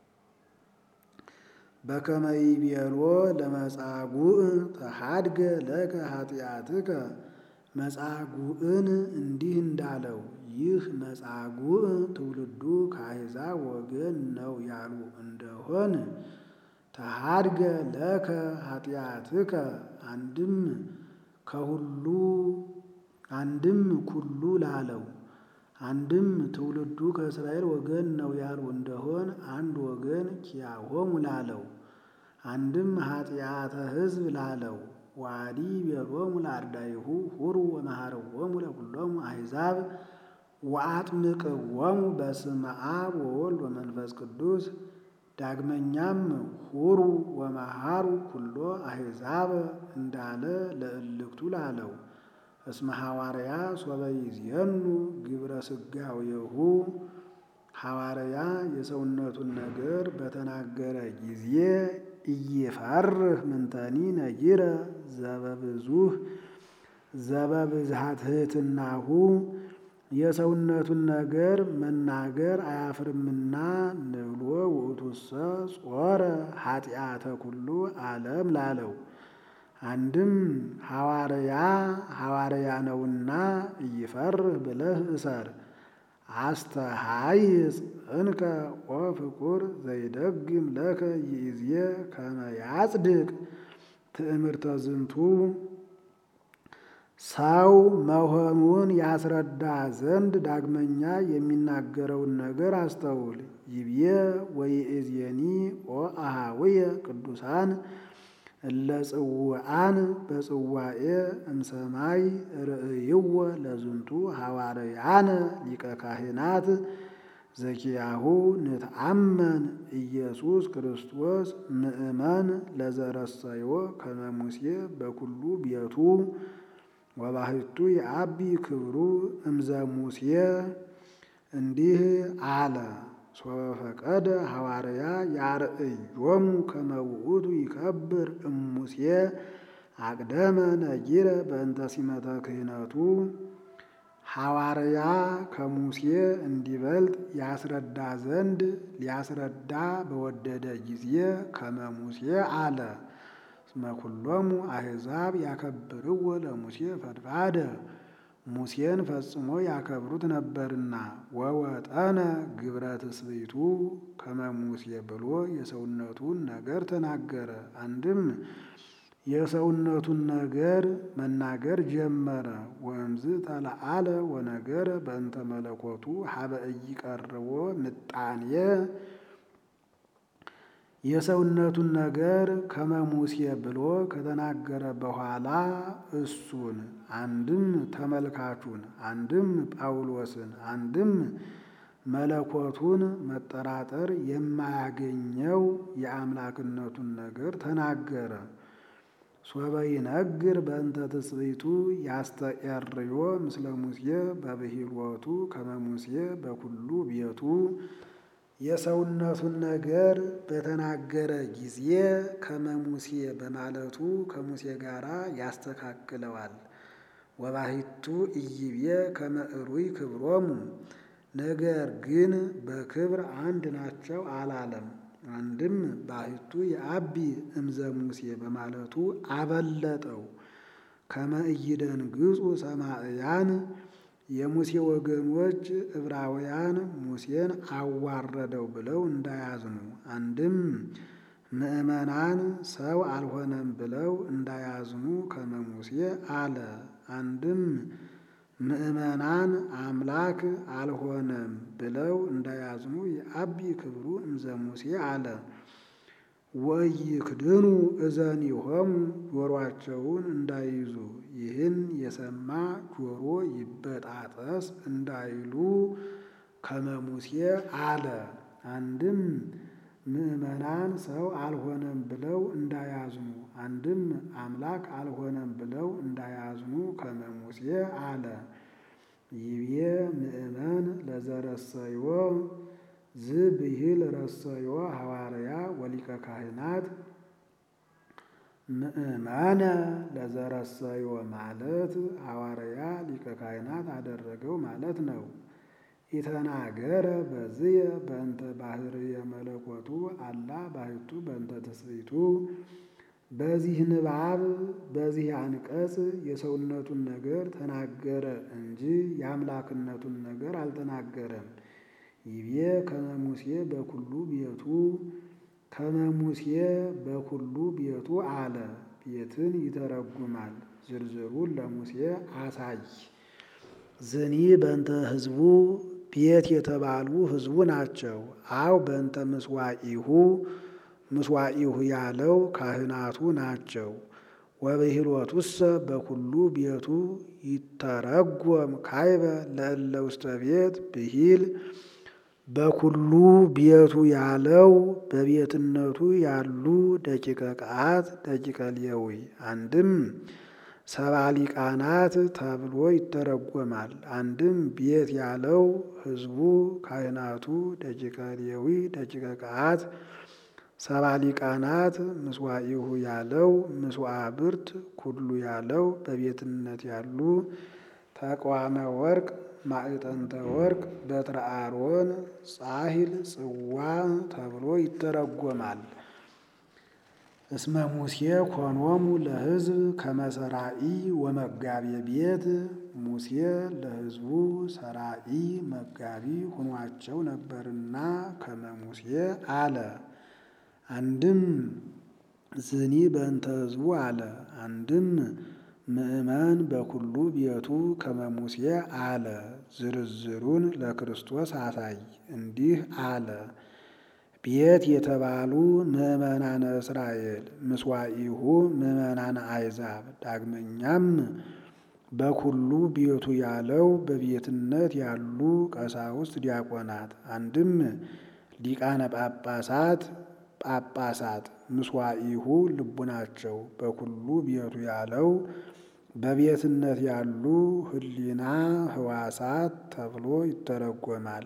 በከመ ይቤሎ ለመጻጉዕ ተሐድገ ለከ ኃጢአትከ መጻጉዕን እንዲህ እንዳለው ይህ መጻጉዕ ትውልዱ ከአሕዛብ ወገን ነው ያሉ እንደሆን ተሐድገ ለከ ኃጢአትከ አንድም ከሁሉ አንድም ኩሉ ላለው አንድም ትውልዱ ከእስራኤል ወገን ነው ያሉ እንደሆን አንድ ወገን ኪያሆሙ ላለው አንድም ኃጢአተ ሕዝብ ላለው ዋዲ ቤሎሙ ለአርዳኢሁ ሁሩ ወመሃረዎሙ ለኩሎሙ አሕዛብ ወአጥምቅዎሙ በስመ አብ ወወልድ ወመንፈስ ቅዱስ ዳግመኛም ሁሩ ወመሃሩ ኩሎ አሕዛብ እንዳለ ለእልክቱ ላለው እስመ ሐዋርያ ሶበ ይዜኑ ግብረ ሥጋዌሁ ሐዋርያ የሰውነቱን ነገር በተናገረ ጊዜ ኢይፈርህ ምንተኒ ነጊረ ዘበብዙህ ዘበብዝሃ ትሕትናሁ የሰውነቱን ነገር መናገር አያፍርምና ንብሎ ውእቱሰ ጾረ ኃጢአተ ኩሉ ዓለም ላለው አንድም ሐዋርያ ሐዋርያ ነውና ኢይፈርህ ብለህ እሰር። አስተሃይጽ እንከ ወፍቁር ዘይደግም ለከ ይእዜ ከመ ያጽድቅ ትእምርተ ዝንቱ ሰው መሆኑን ያስረዳ ዘንድ ዳግመኛ የሚናገረውን ነገር አስተውል። ይብዬ ወይእዜኒ ኦ አኀውየ ቅዱሳን እለ ጽውዓን በጽዋኤ እምሰማይ ርእይዎ ለዝንቱ ሐዋርያነ ሊቀ ካህናት ዘኪያሁ ንትአመን ኢየሱስ ክርስቶስ ምእመን ለዘረሰዮ ከመ ሙሴ በኩሉ ቤቱ ወባሕቱ የአቢ ክብሩ እምዘ ሙሴ እንዲህ አለ። ሶበ ፈቀደ ሐዋርያ ያርእዮሙ ከመ ውእቱ ይከብር እሙሴ አቅደመ ነጊረ በእንተ ሲመተ ክህነቱ ሐዋርያ ከሙሴ እንዲበልጥ ያስረዳ ዘንድ ሊያስረዳ በወደደ ጊዜ ከመ ሙሴ አለ። እስመ ኩሎሙ አሕዛብ ያከብርዎ ለሙሴ ፈድፋደ ሙሴን ፈጽሞ ያከብሩት ነበርና ወወጠነ ግብረ ትስብእቱ ከመ ሙሴ ብሎ የሰውነቱን ነገር ተናገረ። አንድም የሰውነቱን ነገር መናገር ጀመረ። ወእምዝ ተለአለ ወነገረ በእንተ መለኮቱ ሀበ ኢይቀርቦ ምጣኔ የሰውነቱን ነገር ከመ ሙሴ ብሎ ከተናገረ በኋላ እሱን አንድም ተመልካቹን አንድም ጳውሎስን አንድም መለኮቱን መጠራጠር የማያገኘው የአምላክነቱን ነገር ተናገረ። ሶበ ይነግር በእንተ ትስብእቱ ያስተኤርዮ ምስለ ሙሴ በብሂሎቱ ከመ ሙሴ በኩሉ ቤቱ የሰውነቱን ነገር በተናገረ ጊዜ ከመ ሙሴ በማለቱ ከሙሴ ጋር ያስተካክለዋል። ወባሕቱ ኢይቤ ከመ እሩይ ክብሮሙ ነገር ግን በክብር አንድ ናቸው አላለም። አንድም ባሕቱ የአቢ እምዘ ሙሴ በማለቱ አበለጠው። ከመ ኢይደንግጹ ሰማዕያን የሙሴ ወገኖች ዕብራውያን ሙሴን አዋረደው ብለው እንዳያዝኑ፣ አንድም ምእመናን ሰው አልሆነም ብለው እንዳያዝኑ ከመ ሙሴ አለ። አንድም ምእመናን አምላክ አልሆነም ብለው እንዳያዝኑ የአቢ ክብሩ እምዘ ሙሴ አለ። ወኢይክድኑ እዘኒሆሙ ጆሮአቸውን እንዳይዙ ይህን የሰማ ጆሮ ይበጣጠስ እንዳይሉ ከመ ሙሴ አለ። አንድም ምእመናን ሰው አልሆነም ብለው እንዳያዝኑ፣ አንድም አምላክ አልሆነም ብለው እንዳያዝኑ ከመ ሙሴ አለ። ይቤ ምእመን ለዘረሰዮ ዝብሂል ረሰዮ ሐዋርያ ወሊቀ ካህናት። ምእመነ ለዘረሰዮ ማለት ሐዋርያ ሊቀ ካህናት አደረገው ማለት ነው። ኢተናገረ በዝየ በእንተ ባህርየ መለኮቱ አላ ባሕቱ በእንተ ትስብእቱ። በዚህ ንባብ በዚህ አንቀጽ የሰውነቱን ነገር ተናገረ እንጂ የአምላክነቱን ነገር አልተናገረም። ይቤ ከመ ሙሴ በኩሉ ቤቱ ከመ ሙሴ በኩሉ ቤቱ አለ። ቤትን ይተረጉማል። ዝርዝሩን ለሙሴ አሳይ። ዝኒ በእንተ ሕዝቡ ቤት የተባሉ ሕዝቡ ናቸው። አው በእንተ ምስዋኢሁ ምስዋኢሁ ያለው ካህናቱ ናቸው። ወብሂሎቱሰ በኩሉ ቤቱ ይተረጎም ካይበ ለእለ ውስተ ቤት ብሂል በኩሉ ቤቱ ያለው በቤትነቱ ያሉ ደቂቀ ቃት ደቂቀ ሌዊ አንድም ሰባ ሊቃናት ተብሎ ይተረጎማል። አንድም ቤት ያለው ሕዝቡ ካህናቱ ደቂቀ ሌዊ ደቂቀ ቃት ሰባ ሊቃናት ምስዋኢሁ ያለው ምስዋዕ ብርት ኩሉ ያለው በቤትነት ያሉ ተቋመ ወርቅ ማዕጠንተ ወርቅ በትረ አሮን ጻሂል ጽዋ ተብሎ ይተረጎማል። እስመ ሙሴ ኮኖሙ ለሕዝብ ከመ ሰራኢ ወመጋቤ ቤት ሙሴ ለሕዝቡ ሰራኢ መጋቢ ሆኗቸው ነበርና ከመ ሙሴ አለ። አንድም ዝኒ በእንተ ሕዝቡ አለ። አንድም ምእመን በኩሉ ቤቱ ከመ ሙሴ አለ። ዝርዝሩን ለክርስቶስ አሳይ። እንዲህ አለ። ቤት የተባሉ ምእመናነ እስራኤል ምስዋኢሁ ምእመናነ አሕዛብ። ዳግመኛም በኩሉ ቤቱ ያለው በቤትነት ያሉ ቀሳውስት ዲያቆናት። አንድም ሊቃነ ጳጳሳት ጳጳሳት ምስዋኢሁ ልቡናቸው። በኩሉ ቤቱ ያለው በቤትነት ያሉ ህሊና ህዋሳት ተብሎ ይተረጎማል።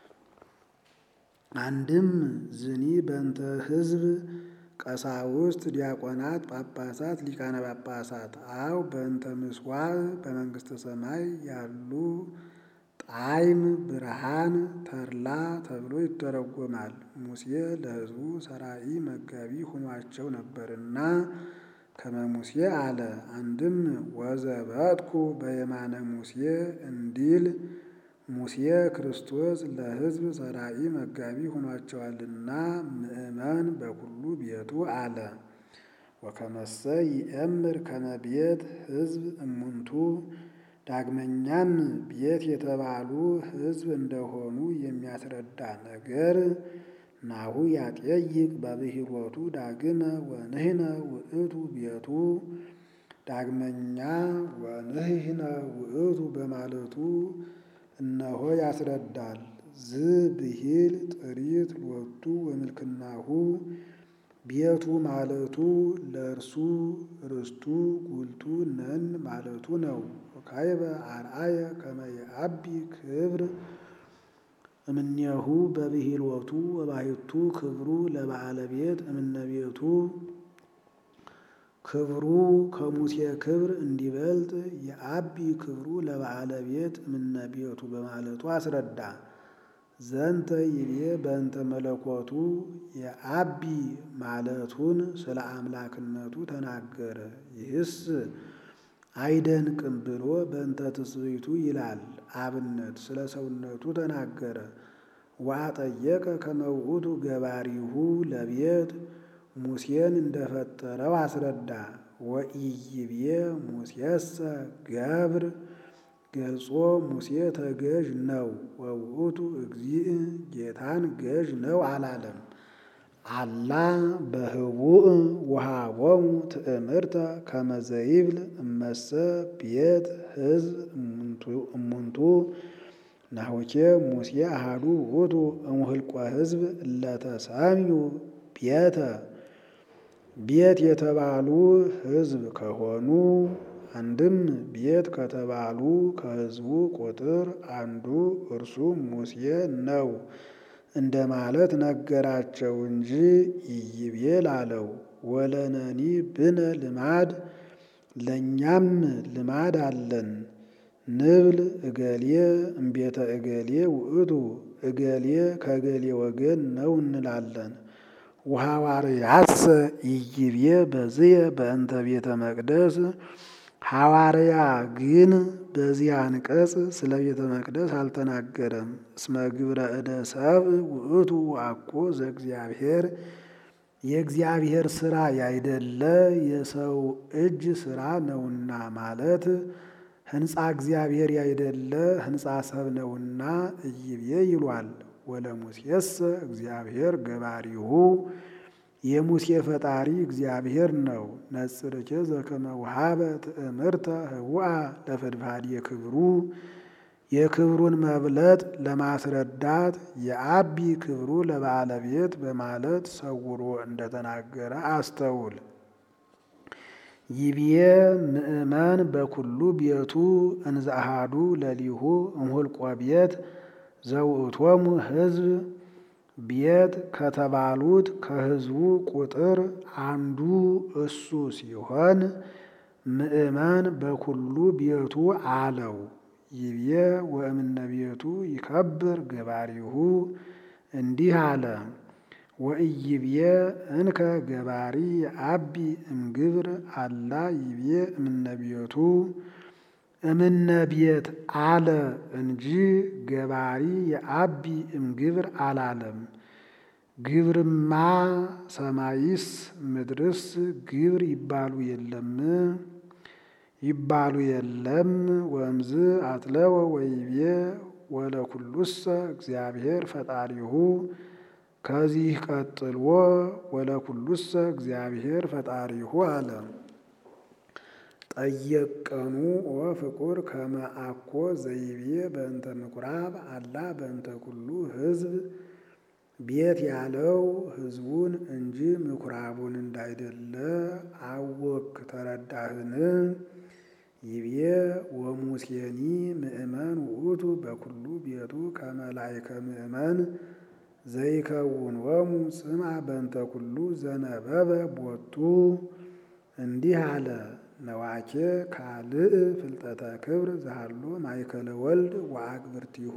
አንድም ዝኒ በእንተ ሕዝብ ቀሳውስት ዲያቆናት ጳጳሳት ሊቃነ ጳጳሳት። አው በእንተ ምስዋዕ በመንግሥተ ሰማይ ያሉ ጣዕም ብርሃን ተድላ ተብሎ ይተረጎማል። ሙሴ ለሕዝቡ ሰራኢ መጋቢ ሆኗቸው ነበርና ከመ ሙሴ አለ። አንድም ወዘበጥኩ በየማነ ሙሴ እንዲል ሙሴ ክርስቶስ ለሕዝብ ሰራኢ መጋቢ ሆኗቸዋልና ምእመን በኩሉ ቤቱ አለ። ወከመሰ ይእምር ከመ ቤት ሕዝብ እሙንቱ። ዳግመኛም ቤት የተባሉ ሕዝብ እንደሆኑ የሚያስረዳ ነገር ናሁ ያጠይቅ በብሂሎቱ ዳግመ ወንሕነ ውእቱ ቤቱ። ዳግመኛ ወንሕነ ውእቱ በማለቱ እነሆ ያስረዳል። ዝብሂል ጥሪት ሎቱ ወምልክናሁ ቤቱ ማለቱ ለእርሱ ርስቱ ጉልቱ ነን ማለቱ ነው። ካይበ አርአየ ከመ የአቢ ክብር እምኔሁ በብሂሎቱ ወባሕቱ ክብሩ ለበዓለ ቤት እምነ ቤቱ ክብሩ ከሙሴ ክብር እንዲበልጥ የአቢ ክብሩ ለበዓለ ቤት እምነ ቤቱ በማለቱ አስረዳ። ዘንተ ይቤ በእንተ መለኮቱ የአቢ ማለቱን ስለ አምላክነቱ ተናገረ። ይህስ አይደንቅም ብሎ በእንተ ትስብእቱ ይላል። አብነት ስለ ሰውነቱ ተናገረ። ወአጠየቀ ከመ ውእቱ ገባሪሁ ለቤት ሙሴን እንደፈጠረው አስረዳ። ወኢይቤ ሙሴሰ ገብር ገልጾ ሙሴ ተገዥ ነው ወውእቱ እግዚእ ጌታን ገዥ ነው አላለም። አላ በህቡእ ወሃቦሙ ትእምርተ ከመ ዘይብል እመሰ ቤት ሕዝብ እሙንቱ ናሁኬ ሙሴ አሐዱ ውእቱ እምኍልቍ ሕዝብ እለ ተሰምዩ ቤተ ቤት የተባሉ ሕዝብ ከሆኑ አንድም ቤት ከተባሉ ከሕዝቡ ቁጥር አንዱ እርሱ ሙሴ ነው እንደማለት ነገራቸው እንጂ ኢይቤል አለው። ወለነኒ ብነ ልማድ ለእኛም ልማድ አለን። ንብል እገሌ እምቤተ እገሌ ውእቱ እገሌ ከእገሌ ወገን ነው እንላለን። ወሐዋርያሰ ኢይቤ በዝየ በእንተ ቤተ መቅደስ ሐዋርያ ግን በዚህ አንቀጽ ስለ ቤተ መቅደስ አልተናገረም። እስመ ግብረ እደ ሰብእ ውእቱ ወአኮ ዘእግዚአብሔር የእግዚአብሔር ሥራ ያይደለ የሰው እጅ ሥራ ነውና ማለት ሕንፃ እግዚአብሔር ያይደለ ሕንፃ ሰብ ነውና ኢይቤ ይሏል። ወለሙሴሰ እግዚአብሔር ገባሪሁ የሙሴ ፈጣሪ እግዚአብሔር ነው። ነጽርኬ ዘከመ ወሀበ ትእምርተ ህቡአ ለፈድፋድ የክብሩ የክብሩን መብለጥ ለማስረዳት የአቢ ክብሩ ለበዓለ ቤት በማለት ሰውሮ እንደተናገረ አስተውል። ይቤ ምእመን በኩሉ ቤቱ እንዘ አሐዱ ለሊሁ እምኍልቍ ቤት ዘውእቶሙ ሕዝብ ቤት ከተባሉት ከሕዝቡ ቁጥር አንዱ እሱ ሲሆን ምእመን በኩሉ ቤቱ አለው። ይቤ ወእምነ ቤቱ ይከብር ገባሪሁ እንዲህ አለ። ወኢይቤ እንከ ገባሪ የአቢ እምግብር አላ ይቤ እምነ ቤቱ እምነ ቤት አለ እንጂ ገባሪ የአቢ እምግብር አላለም። ግብርማ ሰማይስ ምድርስ ግብር ይባሉ የለም ይባሉ የለም። ወእምዝ አጥለወ ወይቤ ወለኩሉሰ እግዚአብሔር ፈጣሪሁ ከዚህ ቀጥሎ ወለኩሉሰ እግዚአብሔር ፈጣሪሁ አለ። ጠየቀኑ ወፍቁር ከመ አኮ ዘይቤ በእንተ ምኵራብ አላ በእንተ ኩሉ ሕዝብ ቤት ያለው ሕዝቡን እንጂ ምኵራቡን እንዳይደለ አወክ ተረዳህን? ይቤ ወሙሴኒ ምእመን ውእቱ በኩሉ ቤቱ ከመ ላዕከ ምእመን ዘይከውኖሙ ጽምዓ በእንተ ኩሉ ዘነበበ ቦቱ እንዲህ አለ። ነዋኬ ካልእ ፍልጠተ ክብር ዘሃሎ ማእከለ ወልድ ወአግብርቲሁ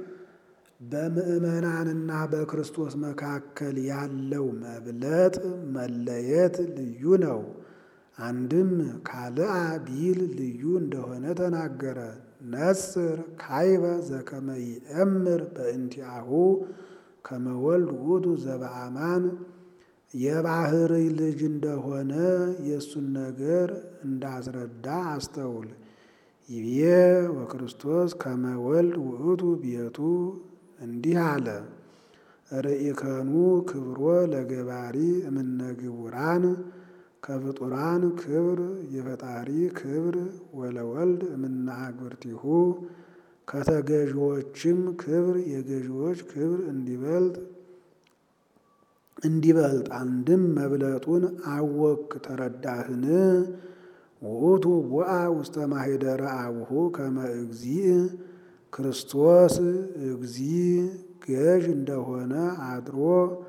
በምእመናንና በክርስቶስ መካከል ያለው መብለጥ መለየት ልዩ ነው። አንድም ካልአ ቢል ልዩ እንደሆነ ተናገረ። ነጽር ካይበ ዘከመ ይእምር በእንቲአሁ ከመ ወልድ ውእቱ ዘበአማን የባሕርይ ልጅ እንደሆነ የእሱን ነገር እንዳስረዳ አስተውል። ይቤ ወክርስቶስ ከመ ወልድ ውእቱ ቤቱ እንዲህ አለ። ርኢከኑ ክብሮ ለገባሪ እምነ ግቡራን ከፍጡራን ክብር የፈጣሪ ክብር ወለወልድ እምነ አግብርቲሁ ከተገዢዎችም ክብር የገዢዎች ክብር እንዲበልጥ እንዲበልጥ አንድም መብለጡን አወክ ተረዳህን? ውእቱ ቦአ ውስተ ማኅደረ አቡሁ ከመ እግዚእ ክርስቶስ እግዚእ ገዥ እንደሆነ አድሮ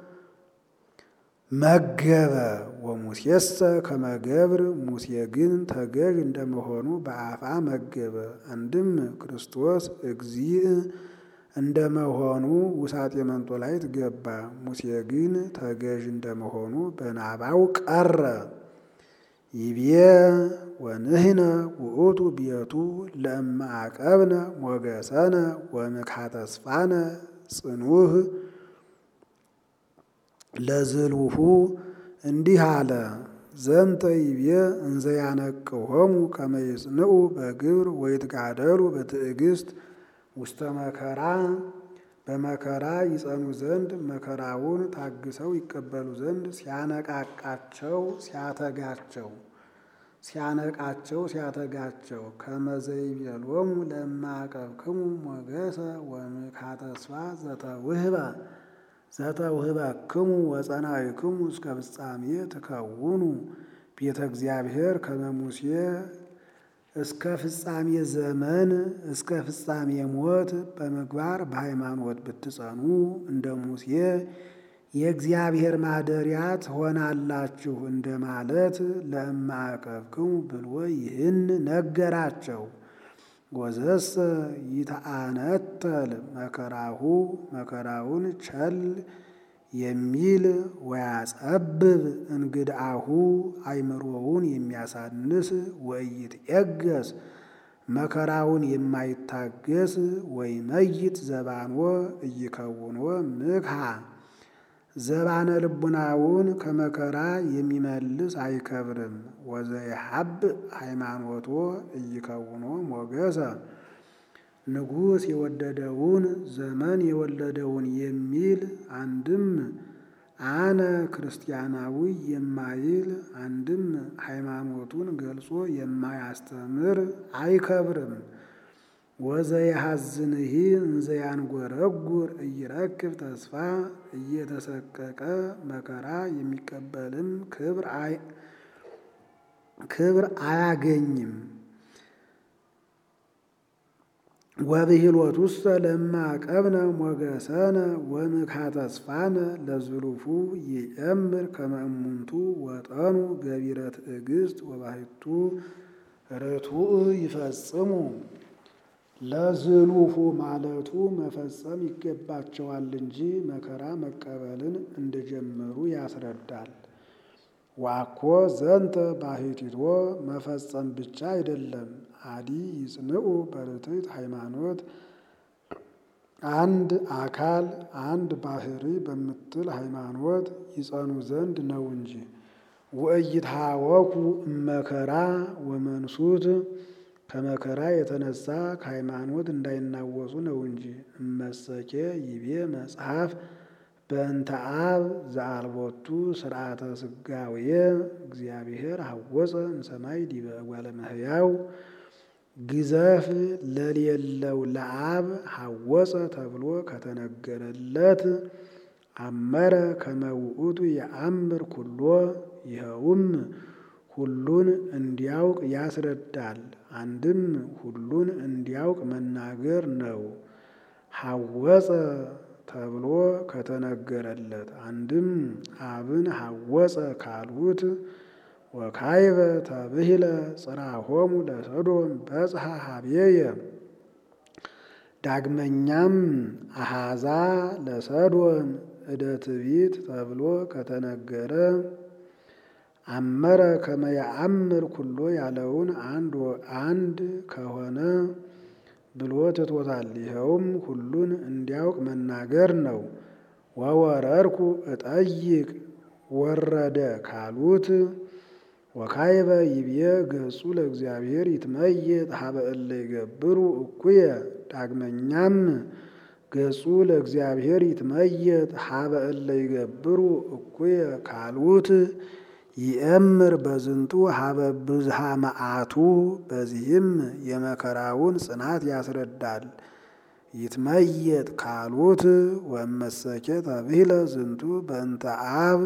መገበ። ወሙሴሰ ከመ ገብር ሙሴ ግን ተገዥ እንደመሆኑ በአፋ መገበ። አንድም ክርስቶስ እግዚእ እንደመሆኑ ውሳጤ መንጦላዕት ገባ። ሙሴ ግን ተገዥ እንደመሆኑ በናባው ቀረ። ይቤ ወንሕነ ውእቱ ቤቱ ለእመ አቀብነ ሞገሰነ ወምክሐ ተስፋነ ጽኑዕ ለዝልውሁ እንዲህ አለ። ዘንተ ይቤ እንዘ ያነቅሆሙ ከመ ይጽንዑ በግብር ወይትጋደሉ በትዕግስት ውስተ መከራ በመከራ ይጸኑ ዘንድ መከራውን ታግሰው ይቀበሉ ዘንድ ሲያነቃቃቸው ሲያተጋቸው ሲያነቃቸው ሲያተጋቸው ከመ ዘይቤሎሙ ለእመ አቀብክሙ ሞገሰ ወምክሐ ተስፋ ዘተውህበ ዘተውህበክሙ ወጸናዕክሙ እስከ ፍጻሜ ትከውኑ ቤተ እግዚአብሔር ከመ ሙሴ እስከ ፍጻሜ ዘመን እስከ ፍጻሜ ሞት በምግባር በሃይማኖት ብትጸኑ እንደ ሙሴ የእግዚአብሔር ማደሪያ ትሆናላችሁ እንደማለት ለእመ አቀብክሙ ብሎ ይህን ነገራቸው። ወዘሰ ይትአነተል መከራሁ መከራውን ቸል የሚል ወያጸብብ እንግድአሁ አእምሮውን የሚያሳንስ ወኢይትዔገስ መከራውን የማይታገስ ወይመይት ዘባንዎ ኢይከውንዎ ምክሐ ዘባነ ልቡናውን ከመከራ የሚመልስ አይከብርም። ወዘይሀብእ ሃይማኖቶ ኢይከውንዎ ሞገሰ ንጉሥ የወደደውን ዘመን የወለደውን የሚል አንድም አነ ክርስቲያናዊ የማይል አንድም ሃይማኖቱን ገልጾ የማያስተምር አይከብርም። ወዘይሐዝንሂ እንዘ ያንጐረጕር ኢይረክብ ተስፋ እየተሰቀቀ መከራ የሚቀበልም ክብር አያገኝም። ወብሂሎቱሰ ለእመ አቀብነ ሞገሰነ ወምክሐ ተስፋነ ለዝሉፉ ይእምር ከመ እሙንቱ ወጠኑ ገቢረ ትዕግሥት ወባሕቱ ርቱዕ ይፈጽሙ። ለዝሉፉ ማለቱ መፈጸም ይገባቸዋል እንጂ መከራ መቀበልን እንደጀመሩ ያስረዳል። ዋኮ ዘንተ ባሕቲቶ መፈጸም ብቻ አይደለም። አዲ ይጽንዑ በርትዕት ሃይማኖት አንድ አካል አንድ ባሕሪ በምትል ሃይማኖት ይጸኑ ዘንድ ነው እንጂ። ወኢይትሃወኩ እመከራ ወመንሱት ከመከራ የተነሳ ከሃይማኖት እንዳይናወጹ ነው እንጂ። እመሰኬ ይቤ መጽሐፍ በእንተ አብ ዘአልቦቱ ስርዓተ ስጋዌ እግዚአብሔር ሐወፀ እምሰማይ ዲበ እጓለ እመሕያው ግዘፍ ለሌለው ለአብ ሐወፀ ተብሎ ከተነገረለት አመረ ከመ ውእቱ የአምር ኩሎ ይኸውም ሁሉን እንዲያውቅ ያስረዳል። አንድም ሁሉን እንዲያውቅ መናገር ነው። ሐወፀ ተብሎ ከተነገረለት አንድም አብን ሐወፀ ካልሁት ወካይበ ተብሂለ ጽርሖሙ ለሰዶም በጽሐ ኀቤየ ዳግመኛም አሃዛ ለሰዶም እደ ትዕቢት ተብሎ ከተነገረ አመረ ከመ የአምር ኩሎ ያለውን አንድ አንድ ከሆነ ብሎ ትቶታል። ይኸውም ሁሉን እንዲያውቅ መናገር ነው። ወወረድኩ እጠይቅ ወረደ ካሉት ወካይበ ይቤ ገጹ ለእግዚአብሔር ይትመየጥ ሀበ እለ ይገብሩ እኩየ ዳግመኛም ገጹ ለእግዚአብሔር ይትመየጥ ሀበ እለ ይገብሩ እኩየ ካሉት ይእምር በዝንቱ ሀበ ብዝሃ መዓቱ በዚህም የመከራውን ጽናት ያስረዳል። ይትመየጥ ካሉት ወመሰኬ ተብሂለ ዝንቱ በእንተ አብ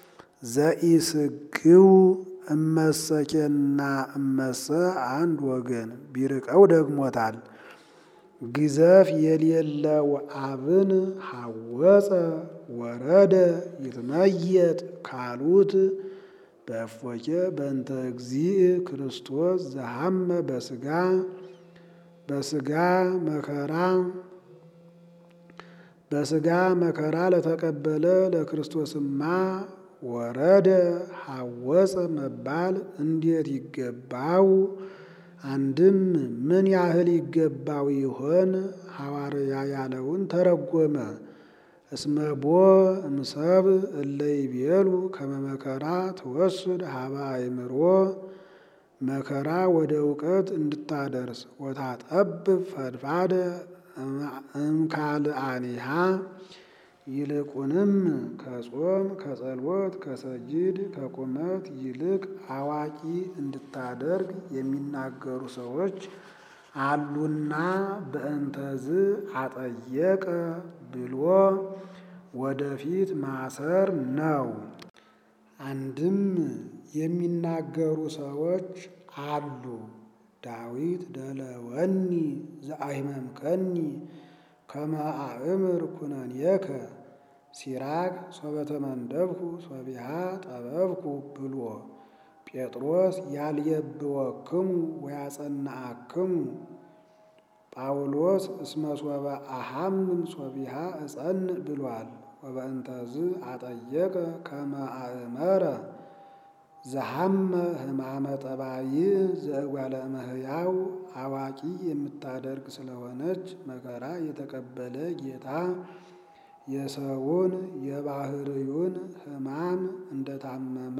ዘኢስግው እመሰኬና እመሰ አንድ ወገን ቢርቀው ደግሞታል። ግዘፍ የሌለው አብን ሐወፀ ወረደ ይትመየጥ ካሉት በእፎኬ በእንተ እግዚእ ክርስቶስ ዘሐመ በስጋ በስጋ መከራ በስጋ መከራ ለተቀበለ ለክርስቶስማ ወረደ ሐወፀ መባል እንዴት ይገባው? አንድም ምን ያህል ይገባው ይሆን? ሐዋርያ ያለውን ተረጎመ። እስመቦ እምሰብ እለ ይቤሉ ከመ መከራ ትወስድ ሀበ አእምሮ መከራ ወደ እውቀት እንድታደርስ ወታጠብብ ፈድፋደ እምካልአኒሃ ይልቁንም ከጾም ከጸሎት ከሰጊድ ከቁመት ይልቅ አዋቂ እንድታደርግ የሚናገሩ ሰዎች አሉና በእንተዝ አጠየቀ ብሎ ወደፊት ማሰር ነው። አንድም የሚናገሩ ሰዎች አሉ። ዳዊት ደለወኒ ዘአይመምከኒ ከመ አእምር ኩነኔከ ሲራክ ሶበተመንደብኩ ሶቢሃ ጠበብኩ ብሎ ጴጥሮስ ያልየብወክሙ ወያጸናአክሙ ጳውሎስ እስመ ሶበ አሐምም ሶቢሃ እጸንዕ ብሏል። ወበእንተዝ አጠየቀ ከመ አእመረ ዘሐመ ሕማመ ጠባይ ዘእጓለ እመሕያው አዋቂ የምታደርግ ስለሆነች መከራ የተቀበለ ጌታ የሰውን የባህርዩን ሕማም እንደታመመ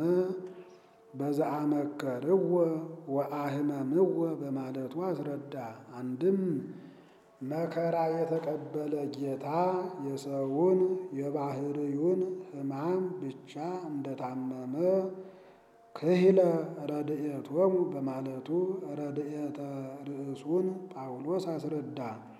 በዘአመከርዎ ወአህመምዎ በማለቱ አስረዳ። አንድም መከራ የተቀበለ ጌታ የሰውን የባህርዩን ሕማም ብቻ እንደታመመ ክሂለ ረድኤቶሙ በማለቱ ረድኤተ ርእሱን ጳውሎስ አስረዳ።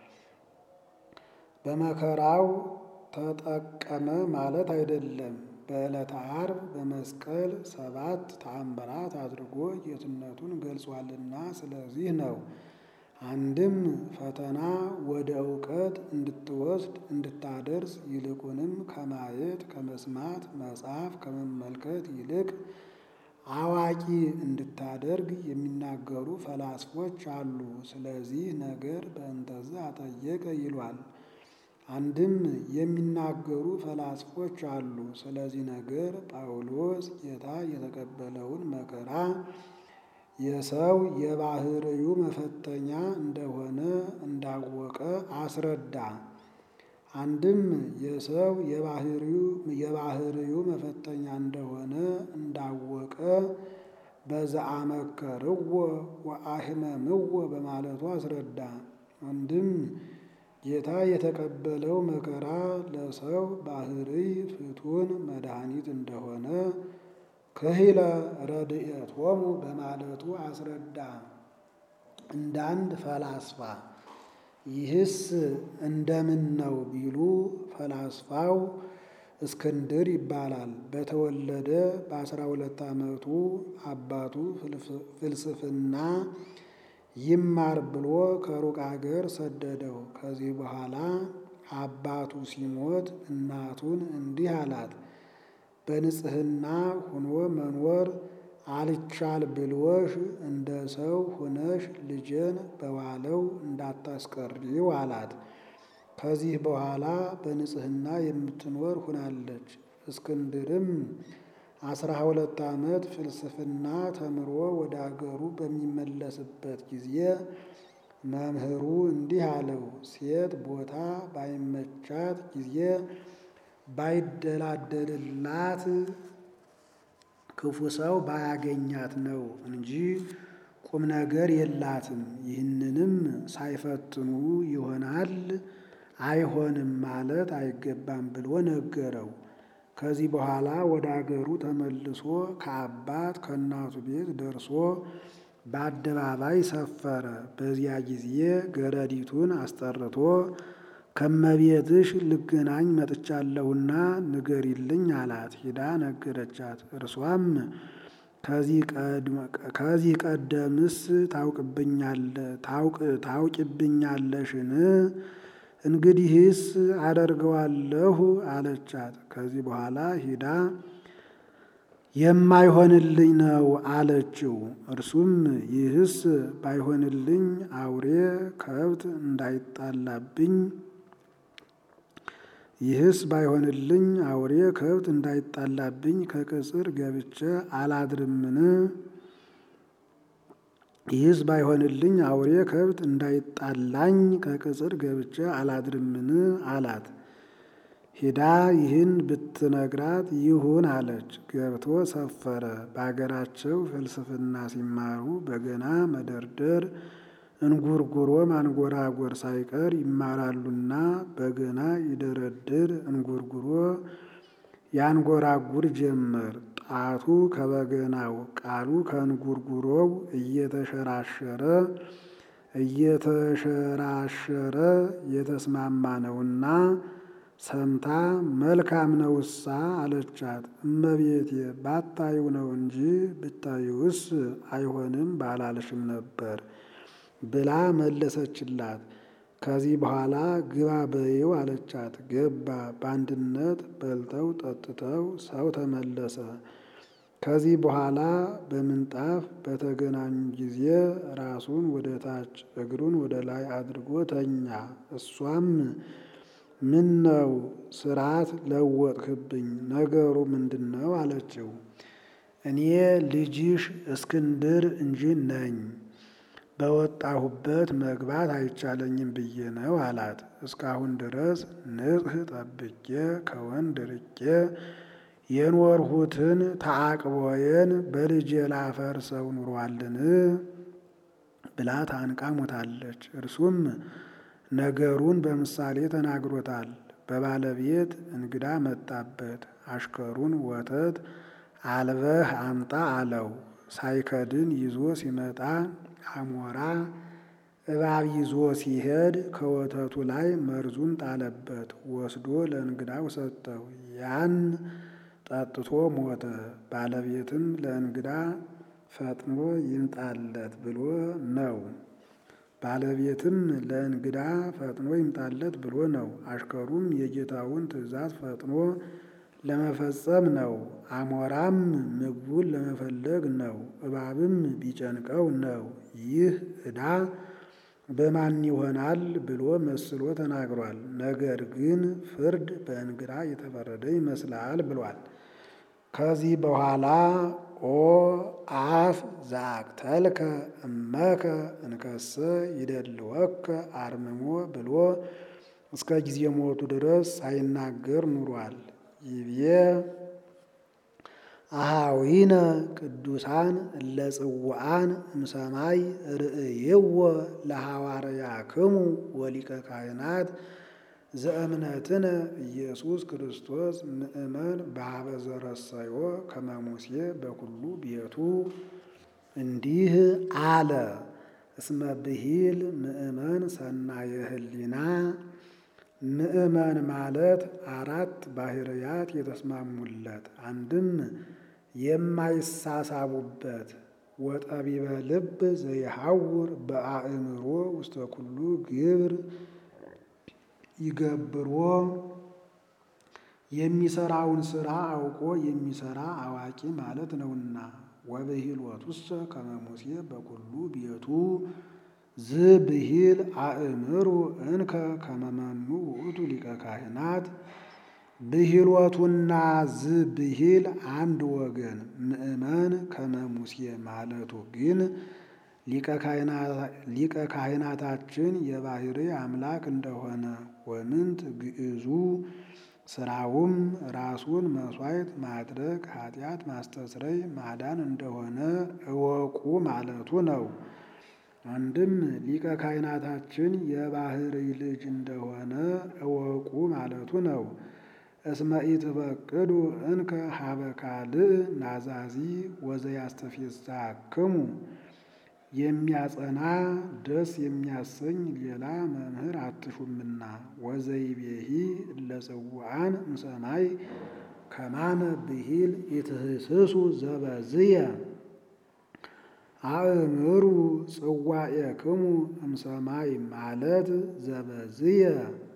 በመከራው ተጠቀመ ማለት አይደለም። በዕለተ ዓርብ በመስቀል ሰባት ተአምራት አድርጎ ጌትነቱን ገልጿልና ስለዚህ ነው። አንድም ፈተና ወደ እውቀት እንድትወስድ እንድታደርስ ይልቁንም ከማየት ከመስማት መጽሐፍ ከመመልከት ይልቅ አዋቂ እንድታደርግ የሚናገሩ ፈላስፎች አሉ። ስለዚህ ነገር በእንተዝ አጠየቀ ይሏል። አንድም የሚናገሩ ፈላስፎች አሉ። ስለዚህ ነገር ጳውሎስ ጌታ የተቀበለውን መከራ የሰው የባህርዩ መፈተኛ እንደሆነ እንዳወቀ አስረዳ። አንድም የሰው የባህርዩ የባህርዩ መፈተኛ እንደሆነ እንዳወቀ በዘአመከርዎ ወአህመምዎ በማለቱ አስረዳ። አንድም ጌታ የተቀበለው መከራ ለሰው ባህርይ ፍቱን መድኃኒት እንደሆነ ክሂለ ረድኤቶሙ በማለቱ አስረዳ። እንዳንድ ፈላስፋ ይህስ እንደምን ነው ቢሉ ፈላስፋው እስክንድር ይባላል። በተወለደ በአስራ ሁለት ዓመቱ አባቱ ፍልስፍና ይማር ብሎ ከሩቅ አገር ሰደደው። ከዚህ በኋላ አባቱ ሲሞት እናቱን እንዲህ አላት፣ በንጽሕና ሁኖ መኖር አልቻል ብሎሽ እንደ ሰው ሁነሽ ልጄን በዋለው እንዳታስቀሪው አላት። ከዚህ በኋላ በንጽሕና የምትኖር ሁናለች። እስክንድርም አስራ ሁለት ዓመት ፍልስፍና ተምሮ ወደ አገሩ በሚመለስበት ጊዜ መምህሩ እንዲህ አለው፣ ሴት ቦታ ባይመቻት ጊዜ ባይደላደልላት ክፉ ሰው ባያገኛት ነው እንጂ ቁም ነገር የላትም። ይህንንም ሳይፈትኑ ይሆናል አይሆንም ማለት አይገባም ብሎ ነገረው። ከዚህ በኋላ ወደ አገሩ ተመልሶ ከአባት ከእናቱ ቤት ደርሶ በአደባባይ ሰፈረ። በዚያ ጊዜ ገረዲቱን አስጠርቶ ከመቤትሽ ልገናኝ መጥቻለሁና ንገሪልኝ አላት። ሂዳ ነገረቻት። እርሷም ከዚህ ቀደምስ ታውቂብኛለሽን? እንግዲህስ አደርገዋለሁ አለቻት። ከዚህ በኋላ ሂዳ የማይሆንልኝ ነው አለችው። እርሱም ይህስ ባይሆንልኝ አውሬ ከብት እንዳይጣላብኝ ይህስ ባይሆንልኝ አውሬ ከብት እንዳይጣላብኝ ከቅጽር ገብቼ አላድርምን? ይህስ ባይሆንልኝ አውሬ ከብት እንዳይጣላኝ ከቅጽር ገብቼ አላድርምን አላት። ሂዳ ይህን ብትነግራት ይሁን አለች። ገብቶ ሰፈረ። በአገራቸው ፍልስፍና ሲማሩ በገና መደርደር እንጉርጉሮ ማንጎራጎር ሳይቀር ይማራሉና በገና ይደረድር እንጉርጉሮ ያንጎራጉር ጀመር። ጣቱ ከበገናው ቃሉ ከእንጉርጉሮው እየተሸራሸረ እየተሸራሸረ የተስማማ ነውና ሰምታ መልካም ነውሳ አለቻት። እመቤቴ ባታዩ ነው እንጂ ብታዩስ አይሆንም ባላልሽም ነበር ብላ መለሰችላት። ከዚህ በኋላ ግባ በይው አለቻት። ገባ። በአንድነት በልተው ጠጥተው ሰው ተመለሰ። ከዚህ በኋላ በምንጣፍ በተገናኙ ጊዜ ራሱን ወደ ታች እግሩን ወደ ላይ አድርጎ ተኛ። እሷም ምን ነው ስርዓት ለወጥክብኝ፣ ነገሩ ምንድን ነው አለችው። እኔ ልጅሽ እስክንድር እንጂ ነኝ፣ በወጣሁበት መግባት አይቻለኝም ብዬ ነው አላት። እስካሁን ድረስ ንጽሕ ጠብቄ ከወንድ ርቄ የኖርሁትን ተዓቅቦዬን በልጄ ላፈርሰው ኑሯልን ብላ ታንቃ ሞታለች። እርሱም ነገሩን በምሳሌ ተናግሮታል። በባለቤት እንግዳ መጣበት። አሽከሩን ወተት አልበህ አምጣ አለው። ሳይከድን ይዞ ሲመጣ አሞራ እባብ ይዞ ሲሄድ ከወተቱ ላይ መርዙን ጣለበት። ወስዶ ለእንግዳው ሰጠው። ያን ጠጥቶ ሞተ። ባለቤትም ለእንግዳ ፈጥኖ ይምጣለት ብሎ ነው ባለቤትም ለእንግዳ ፈጥኖ ይምጣለት ብሎ ነው። አሽከሩም የጌታውን ትእዛዝ ፈጥኖ ለመፈጸም ነው። አሞራም ምግቡን ለመፈለግ ነው። እባብም ቢጨንቀው ነው። ይህ ዕዳ በማን ይሆናል ብሎ መስሎ ተናግሯል። ነገር ግን ፍርድ በእንግዳ የተፈረደ ይመስላል ብሏል። ከዚህ በኋላ ኦ አፍ ዘአቅተልከ እመከ እንከሰ ይደልወከ አርምሞ ብሎ እስከ ጊዜ ሞቱ ድረስ ሳይናገር ኑሯል። ይቤ አሃዊነ ቅዱሳን እለጽውዓን እምሰማይ ርእይዎ ለሐዋርያክሙ ወሊቀ ካህናት ዘእምነትነ ኢየሱስ ክርስቶስ ምእመን በኀበ ዘረሰዮ ከመ ሙሴ በኩሉ ቤቱ። እንዲህ አለ። እስመ ብሂል ምእመን ሰናየ ህሊና። ምእመን ማለት አራት ባህርያት የተስማሙለት፣ አንድም የማይሳሳቡበት ወጠቢበ ልብ ዘይሐውር በአእምሮ ውስተ ኩሉ ግብር ይገብሮ። የሚሰራውን ስራ አውቆ የሚሰራ አዋቂ ማለት ነውና። ወብሂሎቱሰ ከመ ሙሴ በኩሉ ቤቱ ዝብሂል አእምሩ እንከ ከመ መኑ ውእቱ ሊቀ ካህናት። ብሂሎቱና ዝብሂል አንድ ወገን። ምእመን ከመ ሙሴ ማለቱ ግን ሊቀ ካህናታችን የባሕርይ አምላክ እንደሆነ ወምንት ግዕዙ ስራውም ራሱን መሥዋዕት ማድረግ ኃጢአት ማስተስረይ ማዳን እንደሆነ እወቁ ማለቱ ነው። አንድም ሊቀ ካህናታችን የባሕርይ ልጅ እንደሆነ እወቁ ማለቱ ነው። እስመ ኢትፈቅዱ እንከ ሀበ ካልእ ናዛዚ ወዘያስተፌዛክሙ የሚያጸና ደስ የሚያሰኝ ሌላ መምህር አትሹምና። ወዘይቤሂ እለጽውዓን እምሰማይ ከማነ ብሂል ኢትህስሱ ዘበዝየ አእምሩ ጽዋኤክሙ እምሰማይ ማለት ዘበዝየ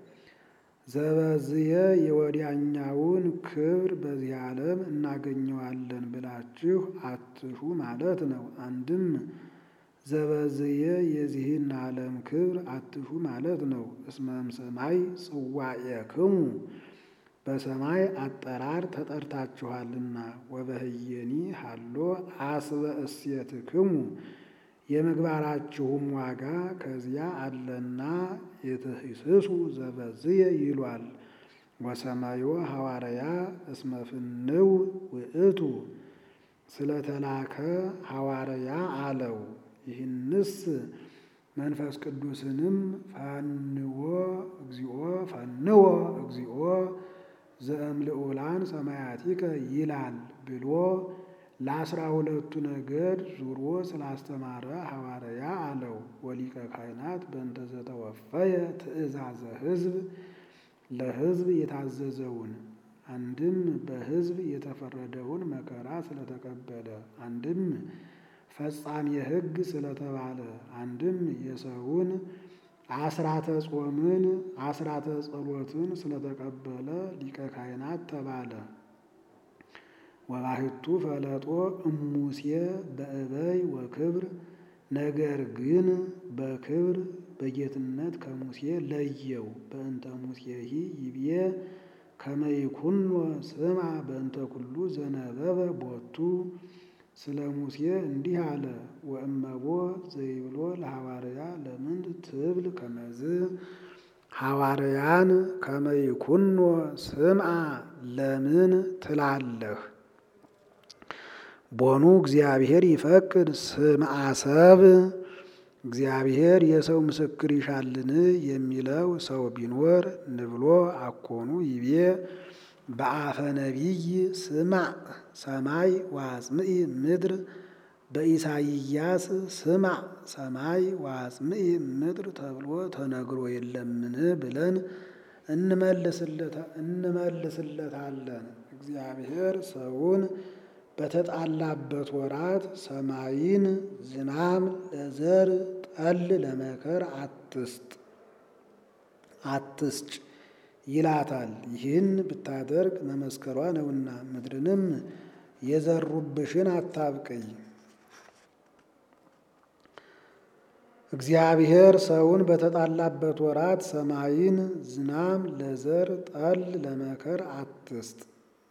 ዘበዝየ የወዲያኛውን ክብር በዚህ ዓለም እናገኘዋለን ብላችሁ አትሹ ማለት ነው። አንድም ዘበዝየ የዚህን ዓለም ክብር አትሹ ማለት ነው። እስመ እምሰማይ ጽዋኤክሙ በሰማይ አጠራር ተጠርታችኋልና። ወበህየኒ ሀሎ አስበ እሴትክሙ የምግባራችሁም ዋጋ ከዚያ አለና ኢትህስሱ ዘበዝየ ይሏል። ወሰማዮ ሐዋርያ እስመ ፍንው ውእቱ ስለተላከ ሐዋርያ አለው። ይህንስ መንፈስ ቅዱስንም ፈንዎ እግዚኦ ፈንዎ እግዚኦ ዘእምልዑላን ሰማያቲከ ይላል ብሎ ለአስራ ሁለቱ ነገድ ዙሮ ስላስተማረ ሐዋርያ አለው። ወሊቀ ካህናት በእንተ ዘተወፈየ ትእዛዘ ሕዝብ ለሕዝብ የታዘዘውን አንድም በሕዝብ የተፈረደውን መከራ ስለተቀበለ፣ አንድም ፈጻሜ ሕግ ስለተባለ፣ አንድም የሰውን አስራተ ጾምን አስራተ ጸሎትን ስለተቀበለ ሊቀ ካህናት ተባለ። ወባሕቱ ፈለጦ እሙሴ በእበይ ወክብር ነገር ግን በክብር በጌትነት ከሙሴ ለየው። በእንተ ሙሴሂ ይቤ ከመ ይኩኖ ስማ በእንተ ኩሉ ዘነበበ ቦቱ ስለ ሙሴ እንዲህ አለ። ወእመቦ ዘይብሎ ለሐዋርያ ለምንት ትብል ከመዝ ሐዋርያን ከመ ይኩኖ ስምዐ ለምን ትላለህ? ቦኑ እግዚአብሔር ይፈቅድ ስምዐ ሰብ እግዚአብሔር የሰው ምስክር ይሻልን የሚለው ሰው ቢኖር ንብሎ አኮኑ ይቤ በአፈ ነቢይ ስምዐ ሰማይ ወአጽምዒ ምድር በኢሳይያስ ስምዐ ሰማይ ወአጽምዒ ምድር ተብሎ ተነግሮ የለምን ብለን እንመልስለታለን። እግዚአብሔር ሰውን በተጣላበት ወራት ሰማይን ዝናም ለዘር ጠል ለመከር አትስጥ አትስጭ ይላታል። ይህን ብታደርግ መመስከሯ ነውና ምድርንም የዘሩብሽን አታብቅይ። እግዚአብሔር ሰውን በተጣላበት ወራት ሰማይን ዝናም ለዘር ጠል ለመከር አትስጥ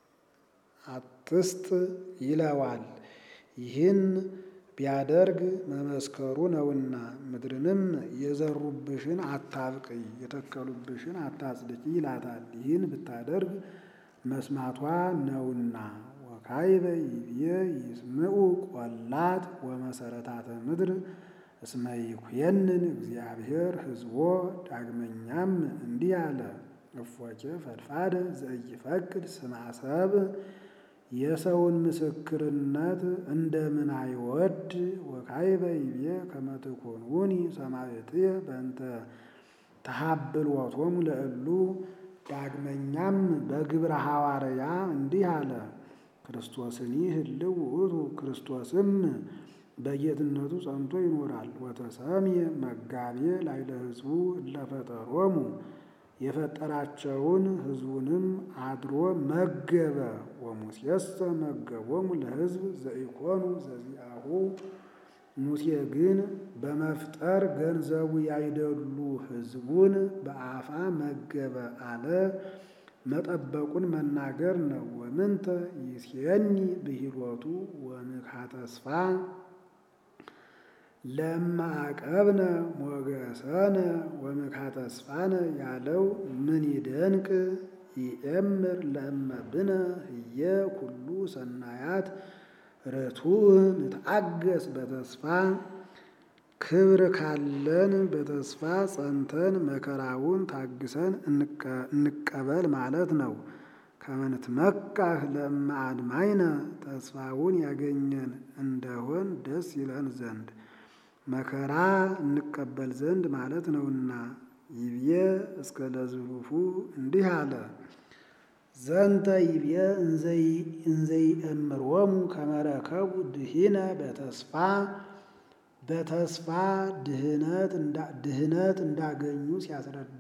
አትስጥ ይለዋል። ይህን ቢያደርግ መመስከሩ ነውና ምድርንም የዘሩብሽን አታብቅይ የተከሉብሽን አታጽድቂ ይላታል። ይህን ብታደርግ መስማቷ ነውና። ወካዕበ ይቤ ይስምዑ ቈላት ወመሰረታተ ምድር እስመ ይኩየንን እግዚአብሔር ሕዝቦ ዳግመኛም እንዲህ አለ። እፎኬ ፈድፋደ ዘኢይፈቅድ ስምዐ ሰብእ የሰውን ምስክርነት እንደምን አይወድ። ወካዕበ ይቤ ከመ ትኩኑኒ ሰማዕትየ በእንተ ተሃብልዎቶሙ ለእሉ ዳግመኛም በግብረ ሐዋርያ እንዲህ አለ። ክርስቶስኒ ህልው ውእቱ ክርስቶስም በጌትነቱ ጸንቶ ይኖራል። ወተሰምየ መጋቤ ላዕለ ሕዝቡ እለ ፈጠሮሙ የፈጠራቸውን ሕዝቡንም አድሮ መገበ። ወሙሴሰ መገቦሙ ለሕዝብ ዘኢኮኑ ዘዚአሁ ሙሴ ግን በመፍጠር ገንዘቡ ያይደሉ ሕዝቡን በአፋ መገበ አለ። መጠበቁን መናገር ነው። ወምንተ ይሴኒ ብሂሎቱ ወምክሐ ተስፋ ለማዕቀብነ ሞገሰነ ወምክሐ ተስፋነ ያለው ምን ይደንቅ? ይእምር ለእመብነ ህየ ኩሉ ሰናያት ርቱዕ ንትአገስ በተስፋ ክብር ካለን በተስፋ ጸንተን መከራውን ታግሰን እንቀበል ማለት ነው። ከመንትመካህ ለእመ አድማይነ ተስፋውን ያገኘን እንደሆን ደስ ይለን ዘንድ መከራ እንቀበል ዘንድ ማለት ነውና። ይብዬ እስከ ለዝሉፉ እንዲህ አለ። ዘንተ ይብዬ እንዘይእምሮሙ ከመ ረከቡ ድኂነ በተስፋ በተስፋ ድህነት እንዳገኙ ሲያስረዳ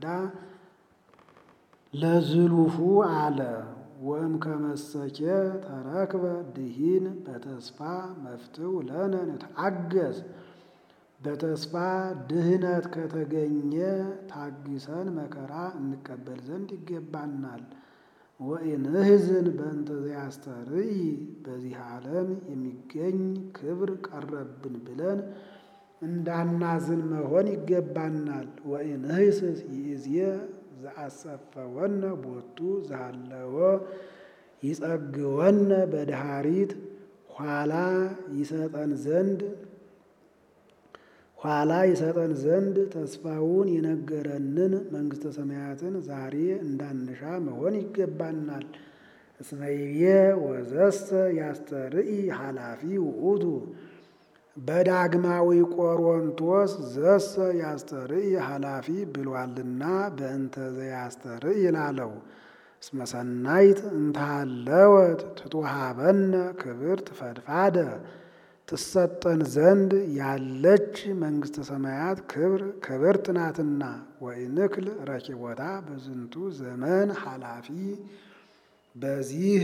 ለዝሉፉ አለ። ወእምከመሰኬ ተረክበ ድኂን በተስፋ መፍትው ለነ ንትአገስ በተስፋ ድህነት ከተገኘ ታግሰን መከራ እንቀበል ዘንድ ይገባናል። ወኢንሕዝን በእንተ ዘያስተርኢ በዚህ ዓለም የሚገኝ ክብር ቀረብን ብለን እንዳናዝን መሆን ይገባናል። ወኢንሕስስ ይእዜ ዘአሰፈወነ ቦቱ ዘሃለወ ይጸግወነ በድኃሪት ኋላ ይሰጠን ዘንድ ኋላ ይሰጠን ዘንድ ተስፋውን የነገረንን መንግሥተ ሰማያትን ዛሬ እንዳንሻ መሆን ይገባናል። እስመ ይብዬ ወዘሰ ያስተርኢ ኃላፊ ውእቱ በዳግማዊ ቆሮንቶስ ዘሰ ያስተርኢ ኃላፊ ብሏልና በእንተ ዘያስተርኢ ላለው። እስመ ሰናይት እንተሃለወት ትትወሃበነ ክብርት ፈድፋደ ትሰጠን ዘንድ ያለች መንግሥተ ሰማያት ክብር ክብርት ናትና። ወኢንክል ረኪቦታ በዝንቱ ዘመን ኃላፊ በዚህ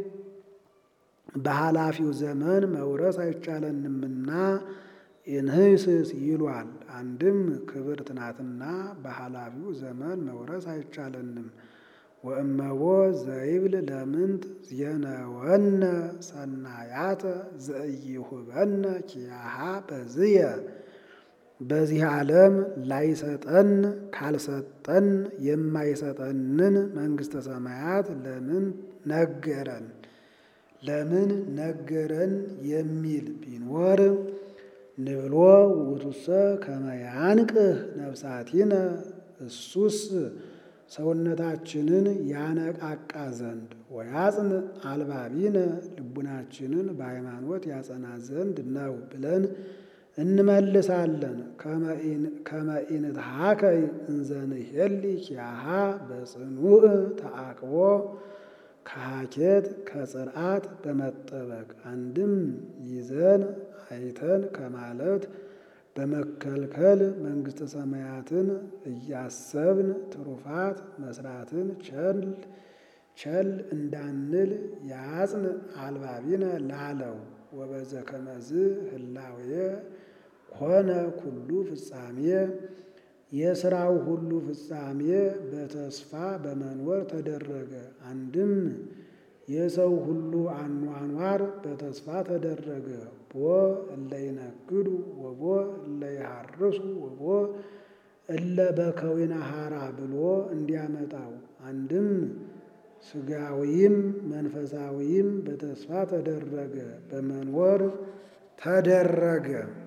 በኃላፊው ዘመን መውረስ አይቻለንምና ኢንሕስስ ይሏል። አንድም ክብርት ናትና በኃላፊው ዘመን መውረስ አይቻለንም። ወእመቦ ዘይብል ለምንት ዜነወነ ሰናያተ ዘኢይሁበነ ኪያሃ በዝየ በዚህ ዓለም ላይሰጠን ካልሰጠን የማይሰጠንን መንግሥተ ሰማያት ለምን ነገረን ለምን ነገረን የሚል ቢኖር ንብሎ ውእቱሰ ከመ ያንቅህ ነፍሳቲነ እሱስ ሰውነታችንን ያነቃቃ ዘንድ ወያጽን አልባቢነ ልቡናችንን በሃይማኖት ያጸና ዘንድ ነው ብለን እንመልሳለን። ከመ ኢንትሐከይ እንዘ ንሄሊ ኪያሃ በጽኑዕ ተአቅቦ ከሐኬት ከጽርዓት በመጠበቅ አንድም ይዘን አይተን ከማለት በመከልከል መንግሥተ ሰማያትን እያሰብን ትሩፋት መስራትን ቸል ቸል እንዳንል ያጽን አልባቢነ ላለው። ወበዘ ከመዝ ህላዌ ኮነ ኩሉ ፍጻሜ የሥራው ሁሉ ፍጻሜ በተስፋ በመኖር ተደረገ። አንድም የሰው ሁሉ አኗኗር በተስፋ ተደረገ። ቦ እለ ይነግዱ ወቦ እለ ይሃርሱ ወቦ እለ በከዊነ ሐራ ብሎ እንዲያመጣው አንድም ሥጋዊም መንፈሳዊም በተስፋ ተደረገ በመኖር ተደረገ።